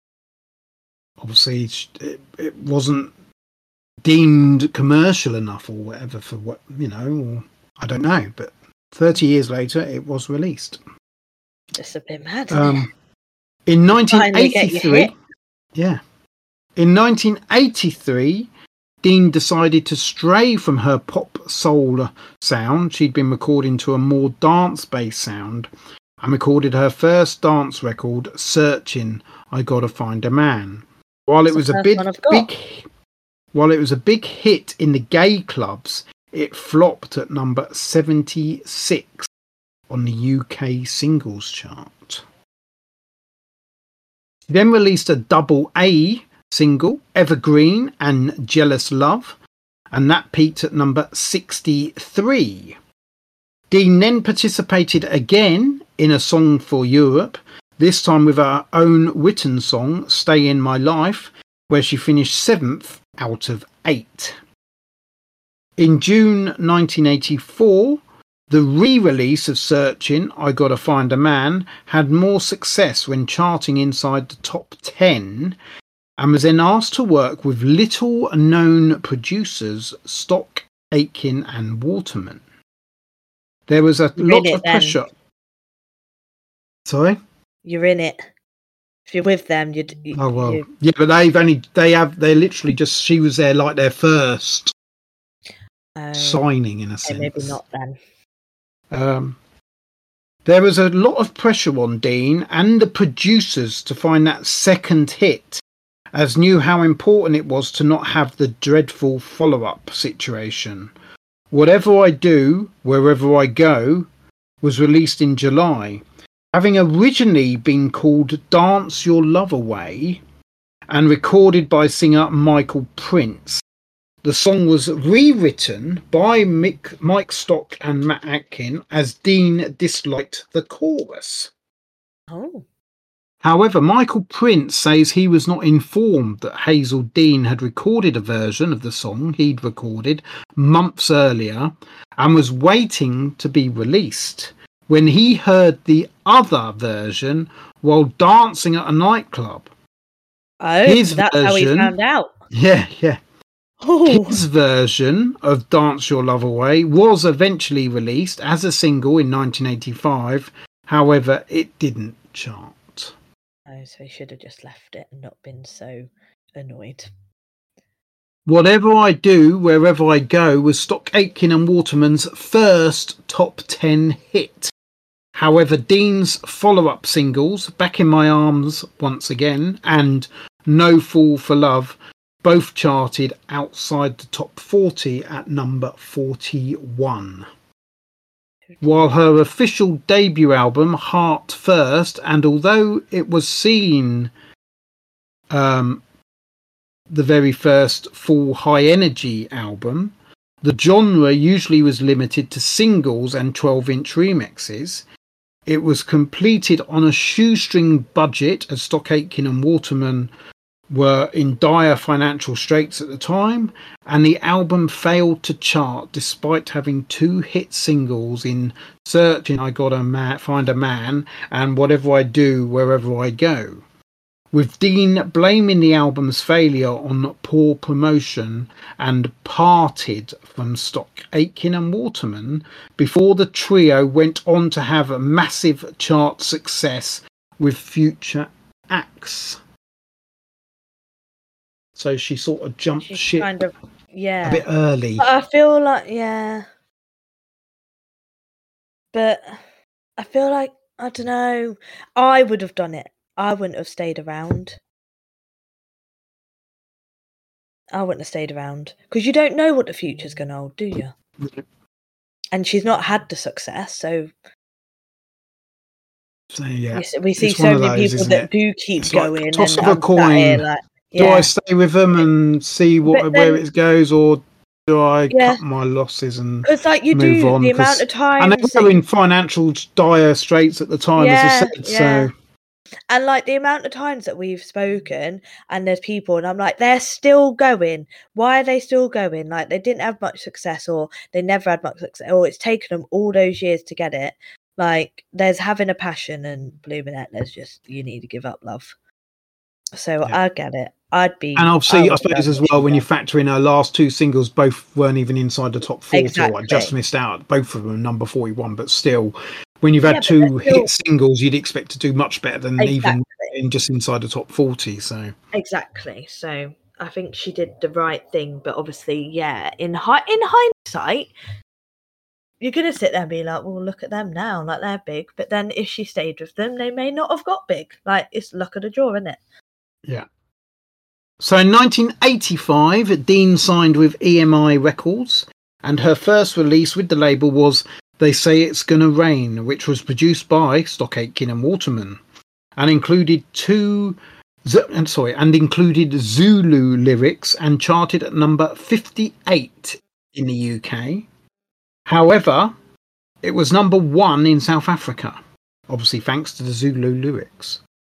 Obviously, it, it wasn't deemed commercial enough or whatever for what, you know, or I don't know, but thirty years later it was released. Just a bit mad, um in nineteen eighty-three, yeah in nineteen eighty-three, Dean decided to stray from her pop soul sound. She'd been recording to a more dance based sound and recorded her first dance record, Searching, I Gotta Find a Man. While it was a big big while it was a big hit in the gay clubs, it flopped at number seventy-six on the U K singles chart. She then released a double A single, Evergreen and Jealous Love, and that peaked at number sixty-three. Dean then participated again in A Song for Europe, this time with her own written song, Stay in My Life, where she finished seventh out of eight. In June nineteen eighty-four, the re-release of Searching, I Gotta Find a Man, had more success when charting inside the top ten, and was then asked to work with little-known producers Stock, Aitken and Waterman. There was a You're lot of pressure. Then. Sorry? You're in it. If you're with them, you'd. You, Oh well, you, yeah, but they've only they have they're literally just she was there like their first uh, signing in a okay, sense. maybe not then. Um, there was a lot of pressure on Dean and the producers to find that second hit, as knew how important it was to not have the dreadful follow-up situation. Whatever I Do, Wherever I Go was released in July, having originally been called Dance Your Love Away and recorded by singer Michael Prince. The song was rewritten by Mick, Mike Stock and Matt Atkin, as Dean disliked the chorus. Oh. However, Michael Prince says he was not informed that Hazel Dean had recorded a version of the song he'd recorded months earlier and was waiting to be released when he heard the other version while dancing at a nightclub. Oh, His that's version, how he found out. Yeah, yeah. Oh. His version of Dance Your Love Away was eventually released as a single in nineteen eighty-five. However, it didn't chart. Oh, so he should have just left it and not been so annoyed. Whatever I Do, Wherever I Go was Stock Aitken and Waterman's first top ten hit. However, Dean's follow-up singles, Back in My Arms Once Again and No Fool for Love, both charted outside the top forty at number forty-one. While her official debut album, Heart First, and although it was seen um, the very first full high-energy album, the genre usually was limited to singles and twelve-inch remixes. It was completed on a shoestring budget, as Stock Aitken and Waterman were in dire financial straits at the time, and the album failed to chart despite having two hit singles in Searching I Gotta Ma- Find a Man and Whatever I Do, Wherever I Go, with Dean blaming the album's failure on poor promotion and parted from Stock Aitken and Waterman before the trio went on to have a massive chart success with future acts. So she sort of jumped She's ship kind of, yeah, a bit early. But I feel like, yeah. But I feel like, I don't know, I would have done it. I wouldn't have stayed around. I wouldn't have stayed around. Because you don't know what the future's going to hold, do you? And she's not had the success, so... So, yeah, we, we see it's so one of many those, people isn't that it? do keep It's like going. toss and of a I'm sat here coin. like, Do yeah. I stay with them and see what But where then- it goes, or do I Yeah. cut my losses and Because like you move do on? the 'Cause- amount of times and they that were you- in financial dire straits at the time, Yeah, as I said. yeah. So And like the amount of times that we've spoken and there's people and I'm like, they're still going. Why are they still going? Like they didn't have much success or they never had much success or it's taken them all those years to get it. Like there's having a passion and blooming it. There's just, you need to give up, love. So Yeah. I get it. I'd be. and obviously, I, would suppose done as what well she when you done. factor in her last two singles, both weren't even inside the top forty. Or Exactly. I just missed out. Both of them number forty-one, but still, when you've had Yeah, but two they're still- hit singles, you'd expect to do much better than even Exactly. in just inside the top forty. So Exactly. So I think she did the right thing, but obviously, yeah, in hi- in hindsight, you're gonna sit there and be like, "Well, look at them now, like they're big." But then, if she stayed with them, they may not have got big. Like it's luck of the draw, isn't it? yeah. So in nineteen eighty-five, Dean signed with E M I Records, and her first release with the label was They Say It's Gonna Rain, which was produced by Stock Aitken and Waterman, and included two, Z- and sorry, and included Zulu lyrics, and charted at number fifty-eight in the U K. However, it was number one in South Africa, obviously thanks to the Zulu lyrics.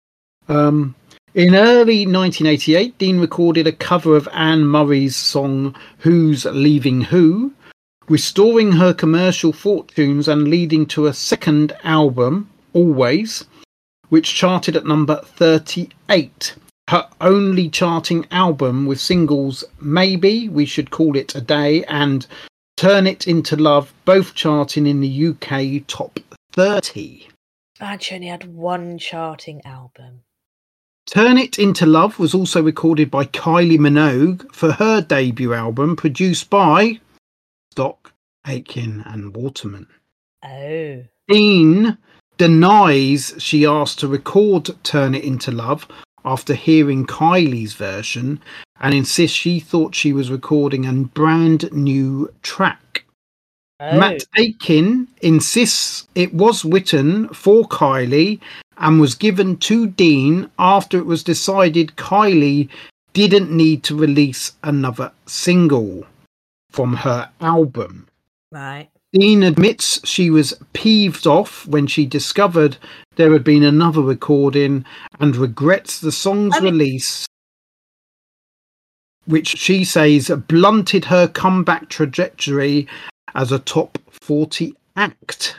Um, in early nineteen eighty-eight, Dean recorded a cover of Anne Murray's song Who's Leaving Who, restoring her commercial fortunes and leading to a second album, Always, which charted at number thirty-eight. Her only charting album with singles Maybe, We Should Call It a Day, and Turn It Into Love, both charting in the U K top thirty. And she only had one charting album. Turn It Into Love was also recorded by Kylie Minogue for her debut album, produced by Stock, Aitken and Waterman. Oh. Dean denies she asked to record Turn It Into Love after hearing Kylie's version and insists she thought she was recording a brand new track. Oh. Matt Aitken insists it was written for Kylie and was given to Dean after it was decided Kylie didn't need to release another single from her album. Right. Dean admits she was peeved off when she discovered there had been another recording and regrets the song's I mean- release, which she says blunted her comeback trajectory as a top forty act.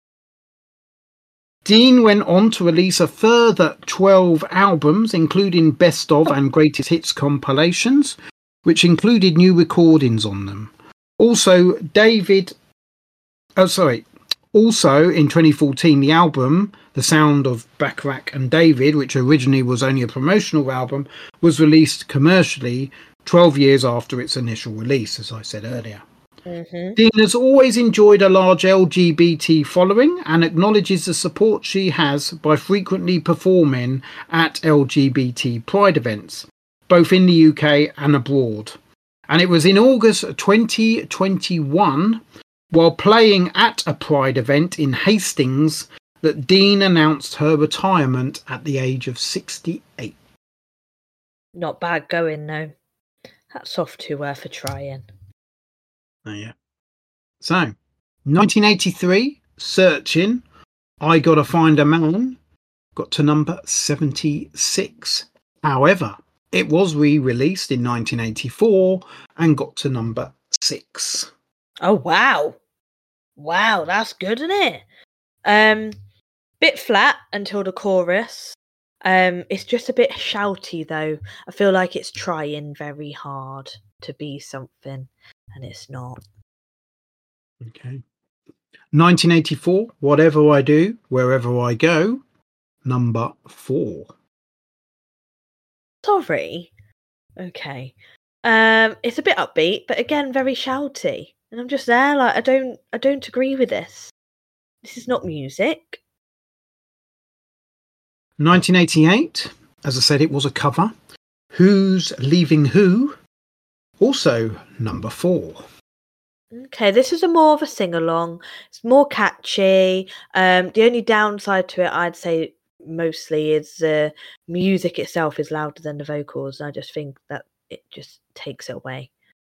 Dean went on to release a further twelve albums, including Best of and Greatest Hits compilations, which included new recordings on them. Also, David... Oh, sorry. Also, in twenty fourteen, the album, The Sound of Bacharach and David, which originally was only a promotional album, was released commercially twelve years after its initial release, as I said earlier. Mm-hmm. Dean has always enjoyed a large L G B T following and acknowledges the support she has by frequently performing at L G B T pride events, both in the U K and abroad. And it was in August twenty twenty-one, while playing at a pride event in Hastings, that Dean announced her retirement at the age of sixty-eight. Not bad going, though. Hats off to her for trying. Oh, yeah. So, nineteen eighty-three, Searching, I Gotta Find a Man, got to number seventy-six. However, it was re-released in nineteen eighty-four and got to number six. Oh, wow. Wow, that's good, isn't it? Um, bit flat until the chorus. Um, it's just a bit shouty, though. I feel like it's trying very hard to be something, and it's not. Okay. nineteen eighty-four, Whatever I Do, Wherever I Go, number four. Sorry. Okay. Um, it's a bit upbeat, but again, very shouty. And I'm just there, like, I don't, I don't agree with this. This is not music. nineteen eighty-eight, as I said, it was a cover. Who's Leaving Who? Also number four. Okay, this is a more of a sing-along. It's more catchy. Um, the only downside to it, I'd say, mostly is the uh, music itself is louder than the vocals. I just think that it just takes it away.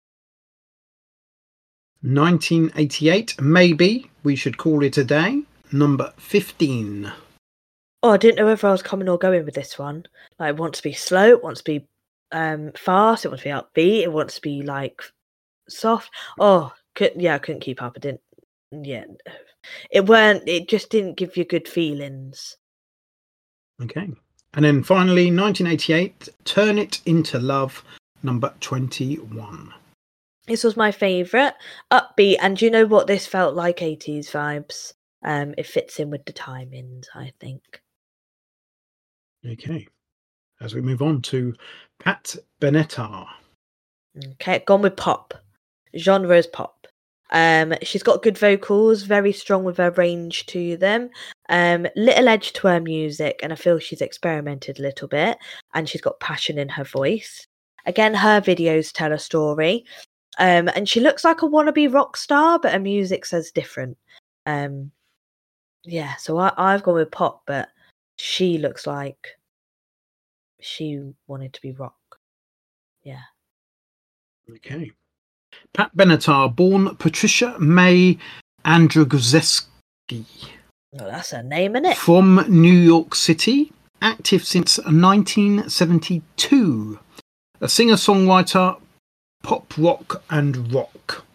nineteen eighty-eight, Maybe We Should Call It a Day, number fifteen. Oh, I didn't know whether I was coming or going with this one. Like, it wants to be slow, it wants to be um, fast, it wants to be upbeat, it wants to be, like, soft. Oh, could, yeah, I couldn't keep up. I didn't, yeah. It weren't, it just didn't give you good feelings. Okay. And then finally, nineteen eighty-eight, Turn It Into Love, number twenty-one. This was my favourite, upbeat, and do you know what? This felt like eighties vibes. Um, it fits in with the timings, I think. Okay. As we move on to Pat Benatar. Okay, gone with pop. Genre is pop. Um, she's got good vocals, very strong with her range to them. Um, little edge to her music, and I feel she's experimented a little bit, and she's got passion in her voice. Again, her videos tell a story. Um, and she looks like a wannabe rock star, but her music says different. Um, yeah, so I, I've gone with pop, but she looks like she wanted to be rock. Yeah. Okay. Pat Benatar, born Patricia May Andrzejewski. Well, that's her name, isn't it? From New York City, active since nineteen seventy-two. A singer-songwriter, pop rock and rock.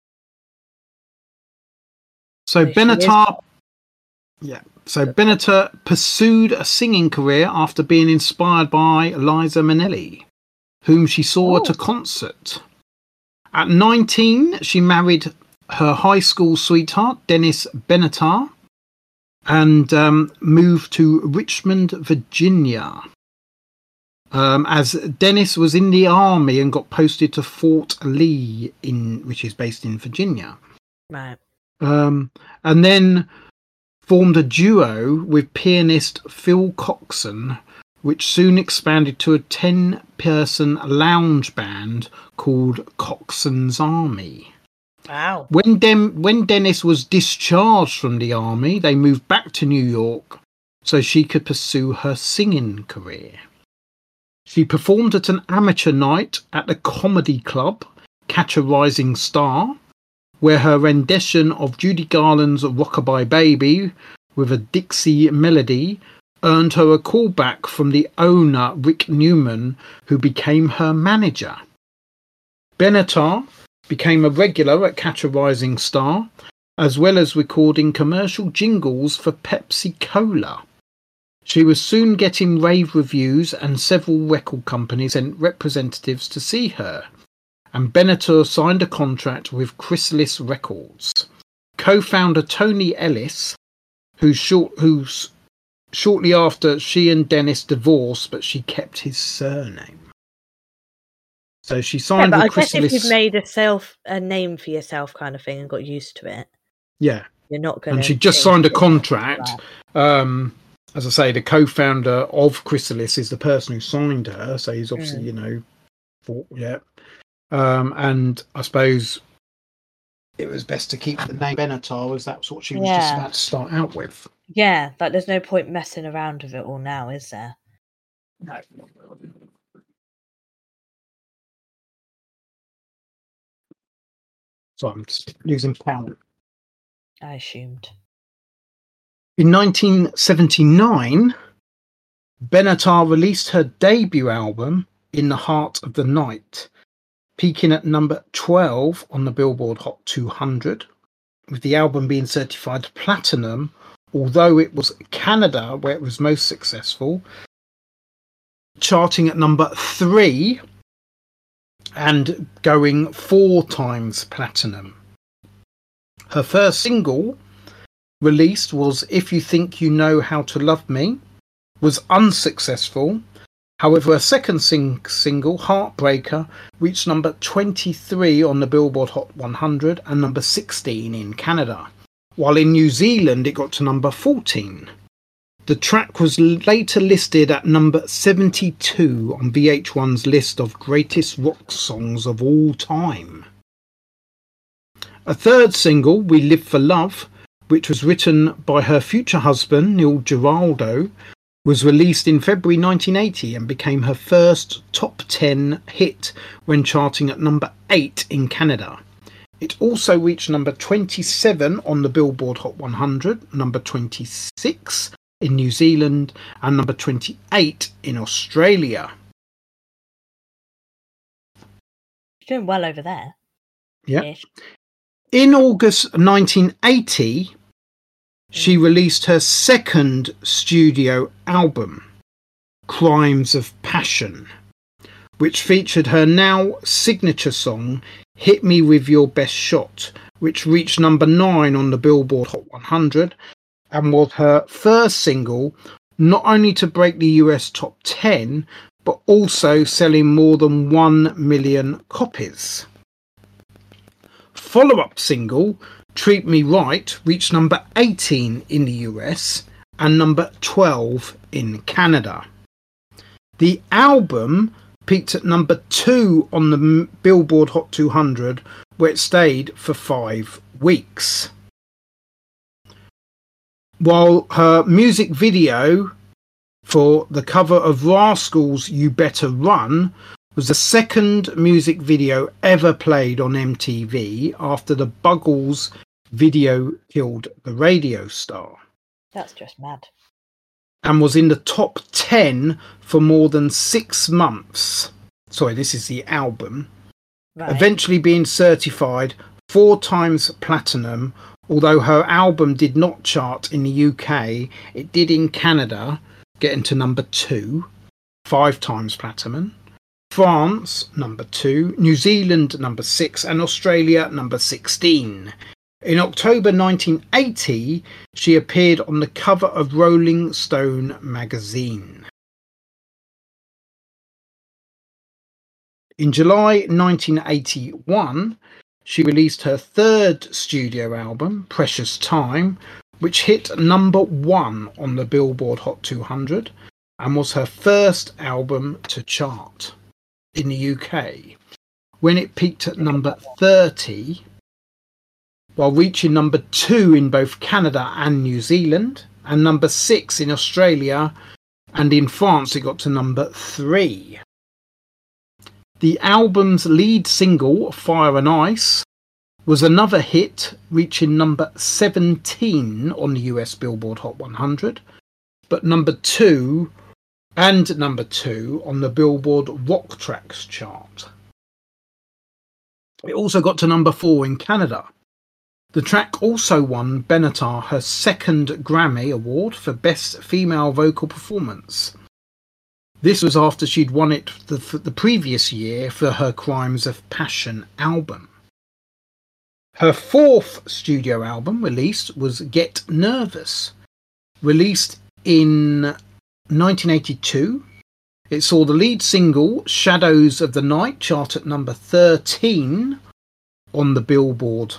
So So she Benatar, yeah. So Benatar pursued a singing career after being inspired by Liza Minnelli, whom she saw Oh. at a concert. At nineteen, she married her high school sweetheart, Dennis Benatar, and um, moved to Richmond, Virginia. Um, as Dennis was in the army and got posted to Fort Lee, in which is based in Virginia. Right. Um, and then formed a duo with pianist Phil Coxon, which soon expanded to a ten-person lounge band called Coxon's Army. Wow. When, Dem- when Dennis was discharged from the army, they moved back to New York so she could pursue her singing career. She performed at an amateur night at the comedy club, Catch a Rising Star, where her rendition of Judy Garland's Rockabye Baby with a Dixie melody earned her a callback from the owner, Rick Newman, who became her manager. Benatar became a regular at Catch a Rising Star, as well as recording commercial jingles for Pepsi Cola. She was soon getting rave reviews, and several record companies sent representatives to see her. And Benatar signed a contract with Chrysalis Records. Co-founder Tony Ellis, who short, who's shortly after she and Dennis divorced, but she kept his surname. So she signed Yeah, but with I guess Chrysalis. if you've made a self a name for yourself kind of thing and got used to it, Yeah, you're not going to. and she just signed a contract. Um, as I say, the co-founder of Chrysalis is the person who signed her, so he's obviously, mm. you know, for, yeah. Um, and I suppose it was best to keep the name Benatar, as that's what she was yeah. just about to start out with. Yeah, like there's no point messing around with it all now, is there? No. So I'm just losing count. I assumed. In nineteen seventy-nine, Benatar released her debut album, In the Heart of the Night, peaking at number twelve on the Billboard Hot two hundred, with the album being certified platinum, although it was Canada where it was most successful, charting at number three and going four times platinum. Her first single released was If You Think You Know How to Love Me, was unsuccessful. However, her second sing- single, Heartbreaker, reached number twenty-three on the Billboard Hot one hundred and number sixteen in Canada, while in New Zealand it got to number fourteen. The track was later listed at number seventy-two on V H one's list of greatest rock songs of all time. A third single, We Live for Love, which was written by her future husband, Neil Giraldo, was released in February nineteen eighty and became her first top ten hit when charting at number eight in Canada. It also reached number twenty-seven on the Billboard Hot one hundred, number twenty-six in New Zealand, and number twenty-eight in Australia. Doing well over there. Yeah. Ish. In August nineteen eighty, she released her second studio album, Crimes of Passion, which featured her now signature song, Hit Me With Your Best Shot, which reached number nine on the Billboard Hot one hundred and was her first single not only to break the U S top ten, but also selling more than one million copies. Follow-up single, Treat Me Right, reached number eighteen in the U S and number twelve in Canada. The album peaked at number two on the Billboard Hot two hundred, where it stayed for five weeks. While her music video for the cover of Rascals' You Better Run was the second music video ever played on M T V after the Buggles video killed the radio star. That's just mad. And was in the top ten for more than six months. Sorry, this is the album. Right. Eventually being certified four times platinum, although her album did not chart in the U K, it did in Canada, getting to number two, five times platinum. France, number two, New Zealand, number six, and Australia, number sixteen. In October nineteen eighty, she appeared on the cover of Rolling Stone magazine. In July nineteen eighty-one, she released her third studio album, Precious Time, which hit number one on the Billboard Hot two hundred and was her first album to chart in the U K, when it peaked at number thirty, while reaching number two in both Canada and New Zealand, and number six in Australia, and in France it got to number three. The album's lead single, Fire and Ice, was another hit, reaching number seventeen on the U S Billboard Hot one hundred, but number two and number two on the Billboard Rock Tracks chart. It also got to number four in Canada. The track also won Benatar her second Grammy Award for Best Female Vocal Performance. This was after she'd won it the, the previous year for her Crimes of Passion album. Her fourth studio album released was Get Nervous. Released in nineteen eighty-two, it saw the lead single Shadows of the Night chart at number thirteen on the Billboard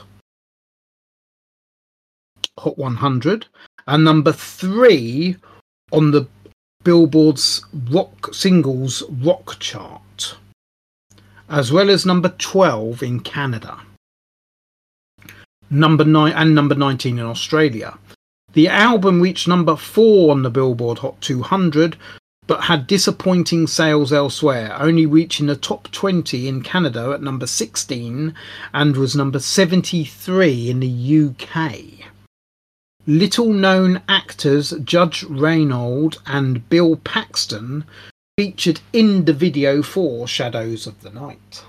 Hot one hundred and number three on the Billboard's rock singles rock chart, as well as number twelve in Canada, number nine and number nineteen in Australia. The album reached number four on the Billboard Hot two hundred, but had disappointing sales elsewhere, only reaching the top twenty in Canada at number sixteen and was number seventy-three in the U K. Little-known actors Judge Reinhold and Bill Paxton featured in the video for Shadows of the Night.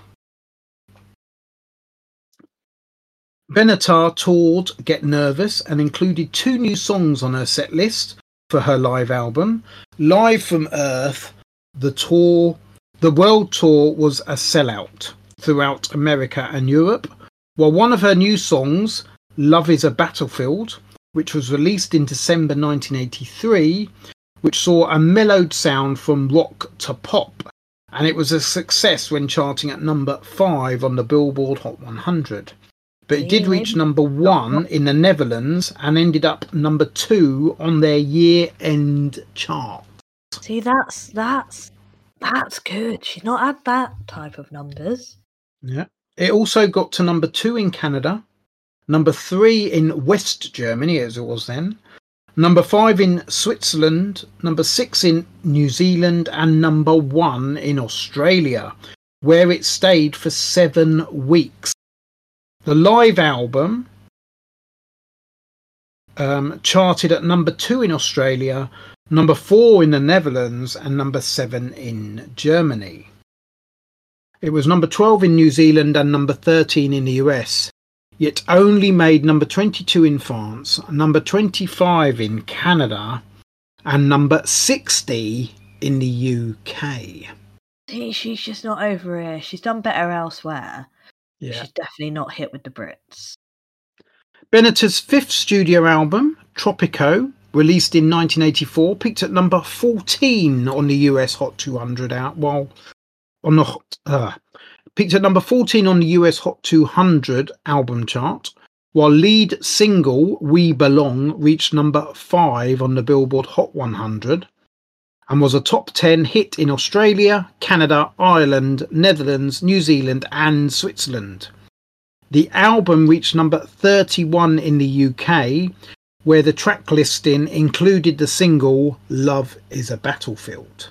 Benatar toured Get Nervous and included two new songs on her set list for her live album. Live from Earth, the tour, the world tour was a sellout throughout America and Europe, while one of her new songs, Love is a Battlefield, which was released in December nineteen eighty-three, which saw a mellowed sound from rock to pop, and it was a success when charting at number five on the Billboard Hot one hundred. But it did reach number one in the Netherlands and ended up number two on their year-end chart. See, that's that's that's good. She's not had that type of numbers. Yeah. It also got to number two in Canada, number three in West Germany, as it was then, number five in Switzerland, number six in New Zealand, and number one in Australia, where it stayed for seven weeks. The live album um, charted at number two in Australia, number four in the Netherlands, and number seven in Germany. It was number twelve in New Zealand and number thirteen in the U S, yet only made number twenty-two in France, number twenty-five in Canada, and number sixty in the U K. See, she's just not over here. She's done better elsewhere. Yeah. She's definitely not hit with the Brits. Benatar's fifth studio album, Tropico, released in nineteen eighty-four, peaked at number fourteen on the U S Hot two hundred out, while on the hot, uh, peaked at number fourteen on the U S Hot two hundred album chart, while lead single We Belong reached number five on the Billboard Hot one hundred and was a top ten hit in Australia, Canada, Ireland, Netherlands, New Zealand and Switzerland. The album reached number thirty-one in the U K, where the track listing included the single Love is a Battlefield.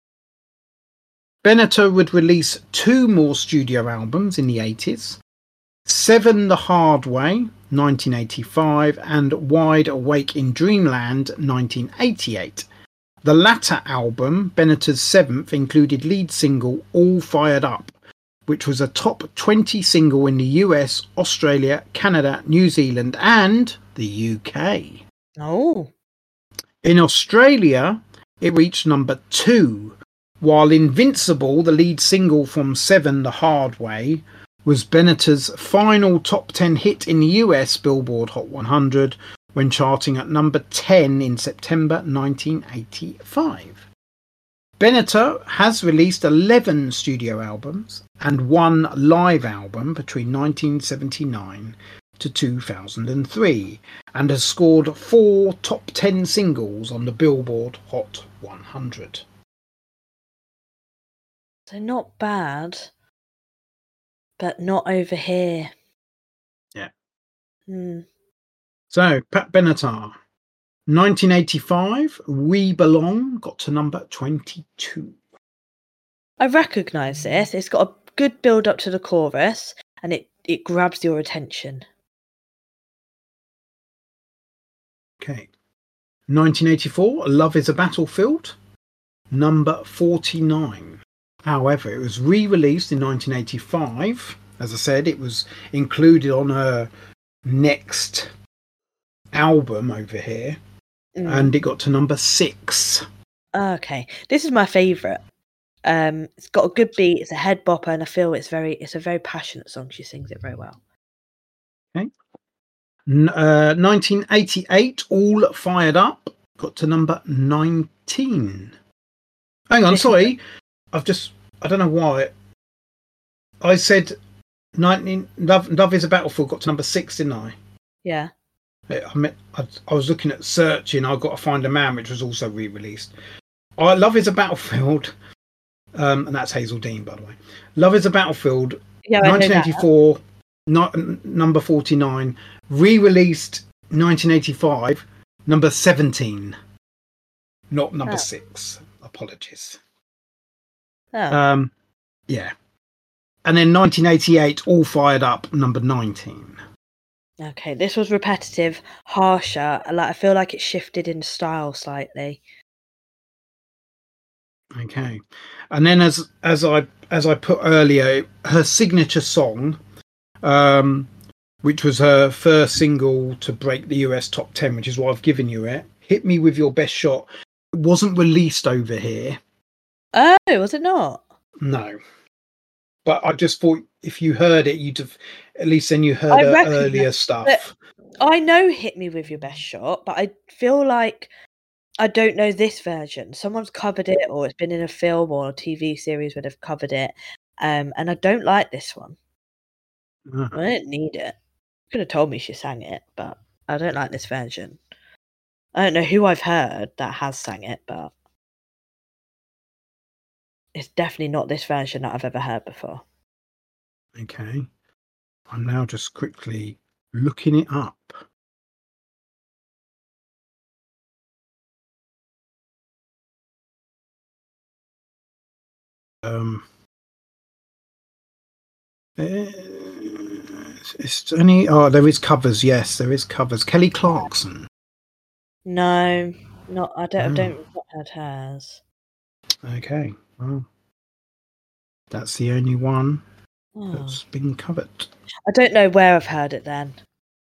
Benatar would release two more studio albums in the eighties, Seven the Hard Way, nineteen eighty-five, and Wide Awake in Dreamland, nineteen eighty-eight. The latter album, Benatar's seventh, included lead single All Fired Up, which was a top twenty single in the U S, Australia, Canada, New Zealand and the U K. Oh. In Australia, it reached number two, while Invincible, the lead single from Seven the Hard Way, was Benatar's final top ten hit in the U S Billboard Hot one hundred, when charting at number ten in September nineteen eighty-five. Benatar has released eleven studio albums and one live album between nineteen seventy-nine to two thousand three, and has scored four top ten singles on the Billboard Hot one hundred. So not bad, but not over here. Yeah. Hmm. So, Pat Benatar. nineteen eighty-five, We Belong got to number twenty-two. I recognise this. It's got a good build up to the chorus and it, it grabs your attention. Okay. nineteen eighty-four, Love is a Battlefield, number forty-nine. However, it was re-released in nineteen eighty-five. As I said, it was included on her next album over here. Mm. And it got to number six. Okay, this is my favourite. Um, it's got a good beat. It's a head bopper, and I feel it's very. It's a very passionate song. She sings it very well. Okay. N- uh, nineteen eighty-eight, All Fired Up got to number nineteen. Hang on, sorry, I've just. I don't know why. I said nineteen. Love, Love is a Battlefield got to number six, didn't I? Yeah. I, mean, I, I was looking at searching. I got to Find a Man, which was also re-released. I Love is a Battlefield, um, and that's Hazel Dean, by the way. Love is a Battlefield, yeah, nineteen eighty-four, no, number forty-nine. Re-released nineteen eighty-five, number seventeen, not number oh. six. Apologies. Oh. Um, yeah, and then nineteen eighty-eight, All Fired Up, number nineteen. Okay, this was repetitive, harsher. Like I feel like it shifted in style slightly. Okay, and then as as I as I put earlier, her signature song, um, which was her first single to break the U S top ten, which is what I've given you it. Hit Me With Your Best Shot. It wasn't released over here. Oh, was it not? No. But I just thought if you heard it, you'd have at least then you heard her earlier stuff. I know Hit Me With Your Best Shot, but I feel like I don't know this version. Someone's covered it, or it's been in a film or a T V series where they've covered it. Um, and I don't like this one. Uh-huh. I didn't need it. Could have told me she sang it, but I don't like this version. I don't know who I've heard that has sang it, but it's definitely not this version that I've ever heard before. Okay. I'm now just quickly looking it up. Um, it's, it's only, oh, there is covers. Yes, there is covers. Kelly Clarkson. No, not, I don't, oh. I don't have heard hers. Okay. Well, that's the only one oh. that's been covered. I don't know where I've heard it then.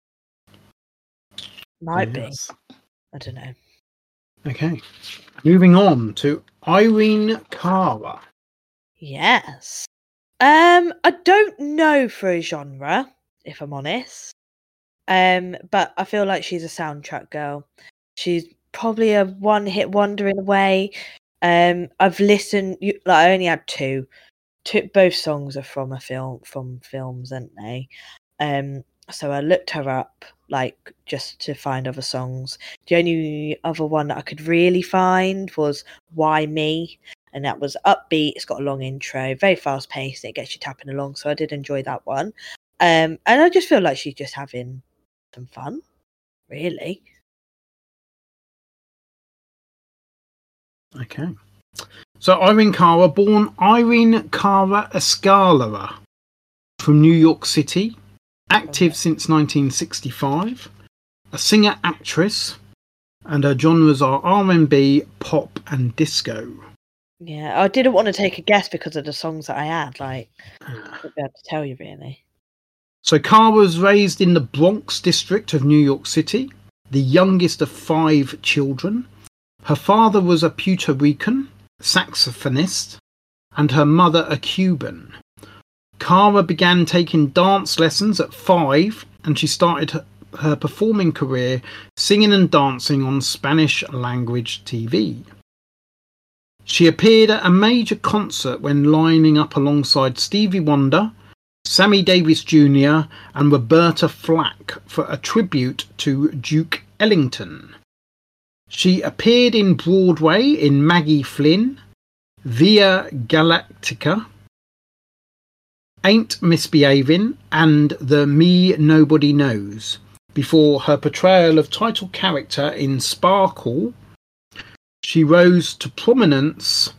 Might yes. be. I don't know. Okay. Moving on to Irene Cara. Yes. Um, I don't know for a genre, if I'm honest. Um, but I feel like she's a soundtrack girl. She's probably a one-hit wonder in a way. Um, I've listened. Like I only had two. Two. Both songs are from a film, from films, aren't they? Um, so I looked her up, like just to find other songs. The only other one that I could really find was "Why Me," and that was upbeat. It's got a long intro, very fast paced. It gets you tapping along. So I did enjoy that one. Um, and I just feel like she's just having some fun, really. Okay. So Irene Cara, born Irene Cara Escalera from New York City, active okay. since nineteen sixty-five, a singer-actress, and her genres are R and B, pop, and disco. Yeah, I didn't want to take a guess because of the songs that I had. Like, I wouldn't be able to tell you, really. So Cara was raised in the Bronx district of New York City, the youngest of five children. Her father was a Puerto Rican saxophonist and her mother a Cuban. Cara began taking dance lessons at five, and she started her, her performing career singing and dancing on Spanish language T V. She appeared at a major concert when lining up alongside Stevie Wonder, Sammy Davis Junior and Roberta Flack for a tribute to Duke Ellington. She appeared in Broadway in Maggie Flynn, Via Galactica, Ain't Misbehavin' and The Me Nobody Knows, before her portrayal of title character in Sparkle. She rose to prominence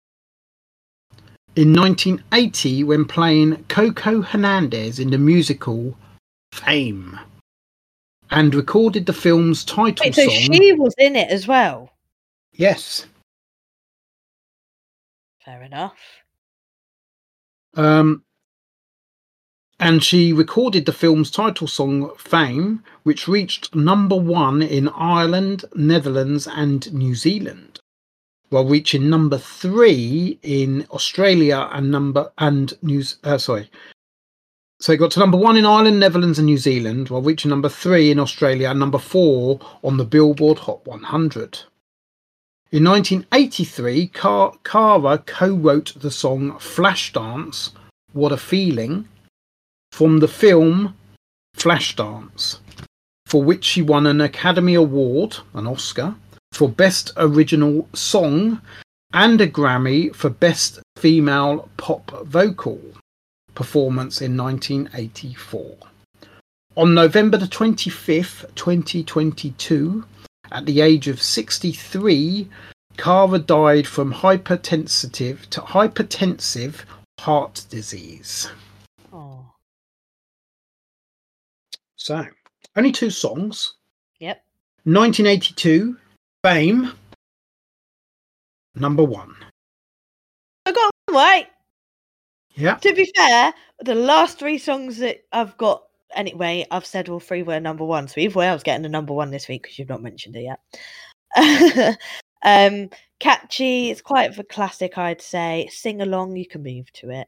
in nineteen eighty when playing Coco Hernandez in the musical Fame, and recorded the film's title Wait, so song. she was in it as well? Yes. Fair enough. Um, and she recorded the film's title song Fame, which reached number one in Ireland, Netherlands and New Zealand, while reaching number three in Australia and number and News. Uh, sorry, so it got to number one in Ireland, Netherlands, and New Zealand, while reaching number three in Australia and number four on the Billboard Hot one hundred. In nineteen eighty-three, Car- Cara co-wrote the song "Flashdance, What a Feeling" from the film Flashdance, for which she won an Academy Award, an Oscar, for Best Original Song and a Grammy for Best Female Pop Vocal Performance in nineteen eighty-four. On November the twenty-fifth, twenty twenty-two, at the age of sixty-three, Cara died from hypertensive to hypertensive heart disease. Oh. So, only two songs. Yep. nineteen eighty-two, Fame, number one. I got one right. Yeah. To be fair, the last three songs that I've got, anyway, I've said all three were number one. So either way, I was getting a number one this week because you've not mentioned it yet. um, catchy. It's quite of a classic, I'd say. Sing along, you can move to it.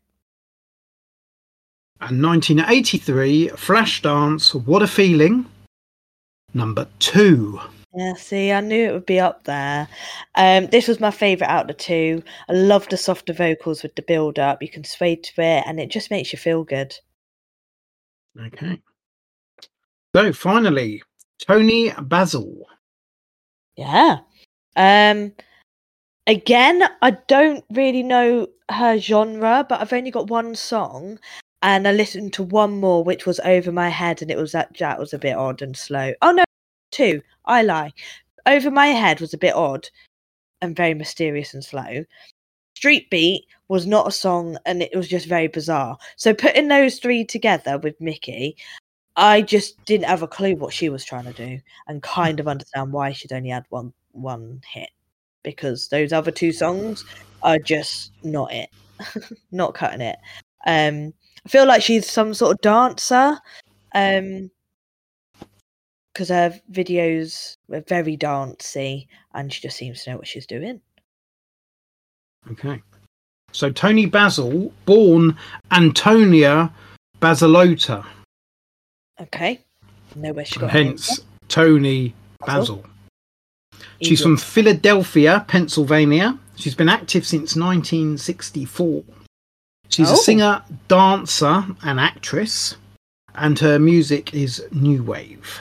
And nineteen eighty-three, Flashdance, What a Feeling, number two. Yeah, see, I knew it would be up there. Um, this was my favourite out of the two. I love the softer vocals with the build-up. You can sway to it, and it just makes you feel good. Okay. So, finally, Toni Basil. Yeah. Um, again, I don't really know her genre, but I've only got one song, and I listened to one more, which was Over My Head, and it was that that was a bit odd and slow. Oh no, two. I lie. Over My Head was a bit odd and very mysterious and slow. Street Beat was not a song, and it was just very bizarre. So putting those three together with Mickey, I just didn't have a clue what she was trying to do, and kind of understand why she'd only had one one hit, because those other two songs are just not it, not cutting it. Um, I feel like she's some sort of dancer, um, because her videos were very dancey, and she just seems to know what she's doing. Okay. So Toni Basil, born Antonia Basilota. Okay. Know where she got Hence Toni Basil. Basil. She's from Philadelphia, Pennsylvania. She's been active since nineteen sixty-four. She's Oh. a singer, dancer, and actress, and her music is new wave.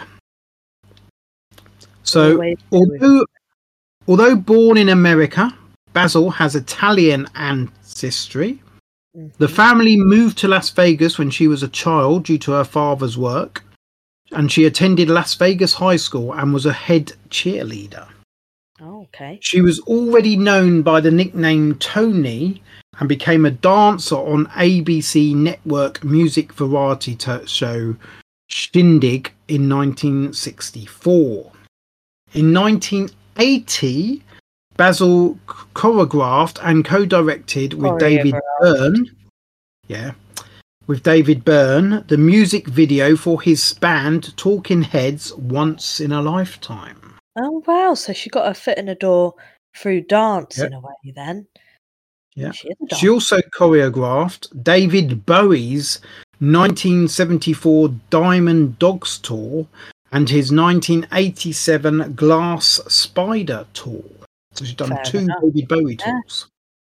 So, New wave, new although, although born in America, Basil has Italian ancestry. Mhm. The family moved to Las Vegas when she was a child due to her father's work, and she attended Las Vegas High School and was a head cheerleader. Oh, okay. She was already known by the nickname Toni and became a dancer on A B C network music variety t- show Shindig in nineteen sixty-four. In nineteen eighty, Basil choreographed and co-directed with David Byrne. Yeah, with David Byrne, the music video for his band Talking Heads' Once in a Lifetime. Oh, wow. So she got her foot in the door through dance Yep. in a way then. Yeah. She is a She dancer. also choreographed David Bowie's nineteen seventy-four Diamond Dogs tour and his nineteen eighty-seven Glass Spider tour. So she's done Fair two enough. David Bowie Yeah. tours.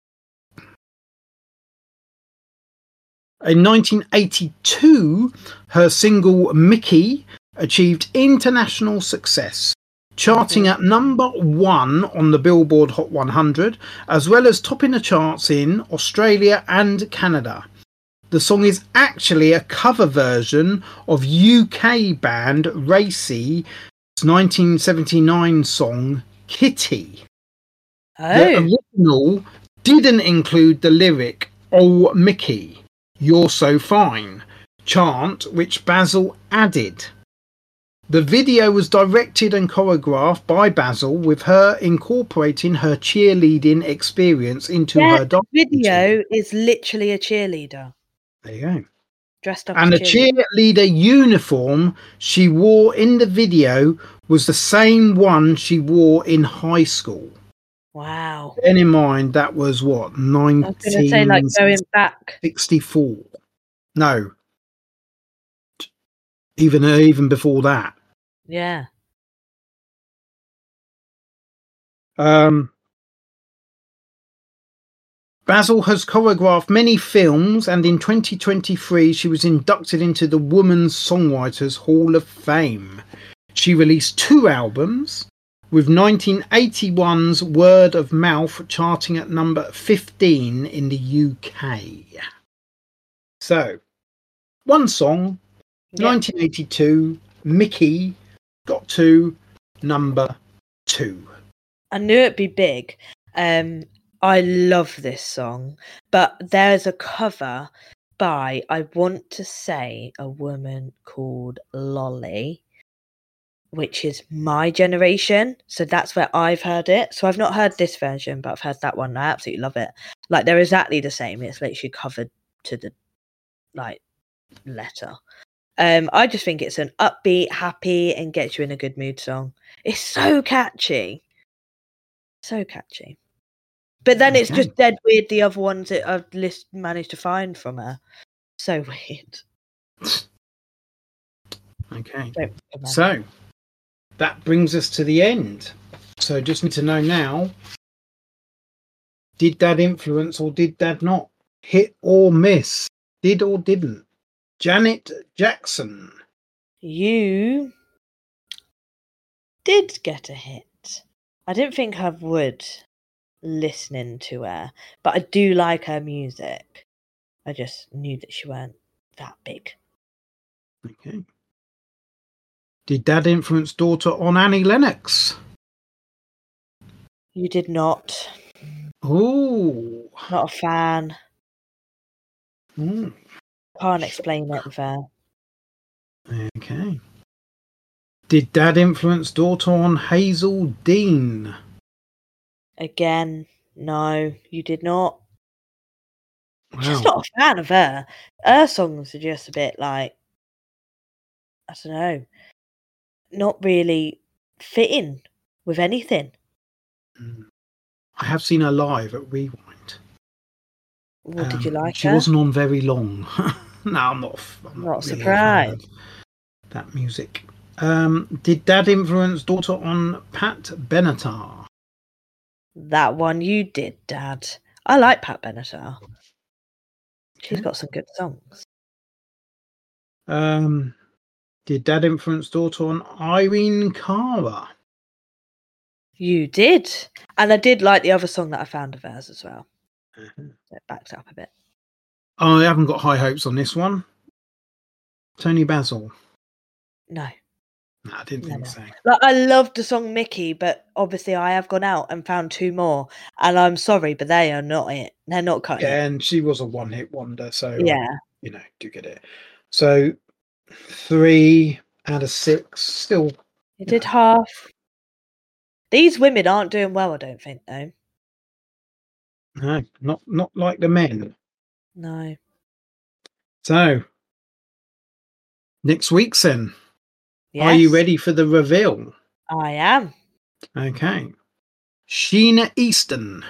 In nineteen eighty-two, her single Mickey achieved international success, charting Mhm. at number one on the Billboard Hot one hundred, as well as topping the charts in Australia and Canada. The song is actually a cover version of U K band Racy's nineteen seventy-nine song Kitty. The Oh, original didn't include the lyric "Oh Mickey, you're so fine" chant, which Basil added. The video was directed and choreographed by Basil, with her incorporating her cheerleading experience into yeah. her The dance routine. video is literally a cheerleader There you go. dressed up And as the cheerleader. cheerleader uniform she wore in the video was the same one she wore in high school. Wow. Bear in mind, that was what, I was going to say, like, nineteen going back. sixty-four? No, even even before that. Yeah. Um, Basil has choreographed many films, and in twenty twenty-three she was inducted into the Women's Songwriters Hall of Fame. She released two albums, with nineteen eighty-one's Word of Mouth charting at number fifteen in the U K. So, one song, Yeah. nineteen eighty-two, Mickey, got to number two. I knew it'd be big. Um, I love this song, but there's a cover by, I want to say, a woman called Lolly, which is my generation. So that's where I've heard it. So I've not heard this version, but I've heard that one. I absolutely love it. Like, they're exactly the same. It's literally covered to the like letter. Um, I just think it's an upbeat, happy, and gets you in a good mood song. It's so catchy. So catchy. But then it's Okay. just dead weird, the other ones that I've list managed to find from her. So weird. Okay. Don't remember. So, that brings us to the end. So, just need to know now, did Dad influence or did Dad not? Hit or miss? Did or didn't? Janet Jackson. You did get a hit. I didn't think I would listening to her, but I do like her music. I just knew that she weren't that big. Okay. Did Dad influence Daughter on Annie Lennox? You did not. Oh. Not a fan. Mm. Can't explain it with her. Okay. Did Dad influence Daughter on Hazel Dean? Again, no, you did not. Wow. Just not a fan of her. Her songs are just a bit like, I don't know, not really fitting with anything. I have seen her live at Rewind. What Um, did you like she her? wasn't on very long. No, I'm not. I'm Not really a fan surprised. of that music. Um, did Dad influence Daughter on Pat Benatar? That one you did, Dad. I like Pat Benatar. She's Okay. got some good songs. Um, did Dad influence Daughter on Irene Cara? You did. And I did like the other song that I found of hers as well. Uh-huh. It backed up a bit. I haven't got high hopes on this one. Tony Basil. No. No, I didn't No, think no. so. Like, I loved the song Mickey, but obviously I have gone out and found two more. And I'm sorry, but they are not it. They're not cutting Yeah, it. and she was a one-hit wonder, so Yeah. I, you know, do get it. So three out of six, still. You did half. These women aren't doing well, I don't think, though. No, not not like the men. No. So next week's then. Yes, Are you ready for the reveal? I am. Okay. Sheena Easton.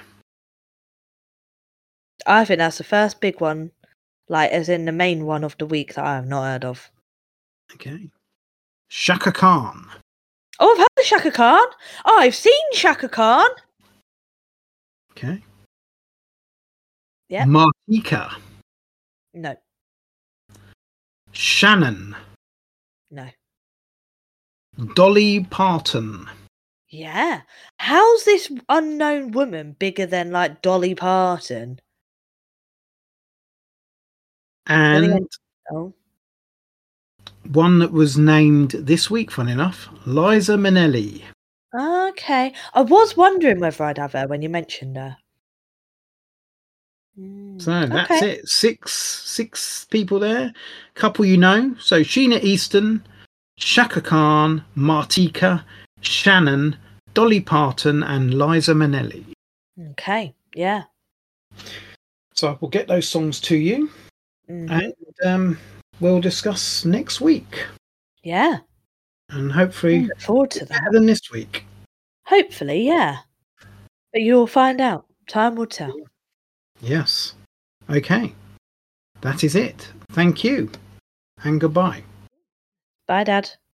I think that's the first big one, like as in the main one of the week that I have not heard of. Okay. Shaka Khan. Oh, I've heard of Shaka Khan. Oh, I've seen Shaka Khan. Okay. Yeah. Martika. No. Shannon. No. Dolly Parton. Yeah. How's this unknown woman bigger than like Dolly Parton? And Oh. one that was named this week, fun enough, Liza Minnelli. Okay. I was wondering whether I'd have her when you mentioned her. Mm, So that's okay. it. Six six people there. Couple you know. So Sheena Easton, Shaka Khan, Martika, Shannon, Dolly Parton, and Liza Minnelli. Okay. Yeah. So we'll get those songs to you, Mm-hmm. and um, we'll discuss next week. Yeah. And hopefully, I look forward to that. Better than this week. Hopefully, yeah. But you'll find out. Time will tell. Yes. Okay. That is it. Thank you. And goodbye. Bye, Dad.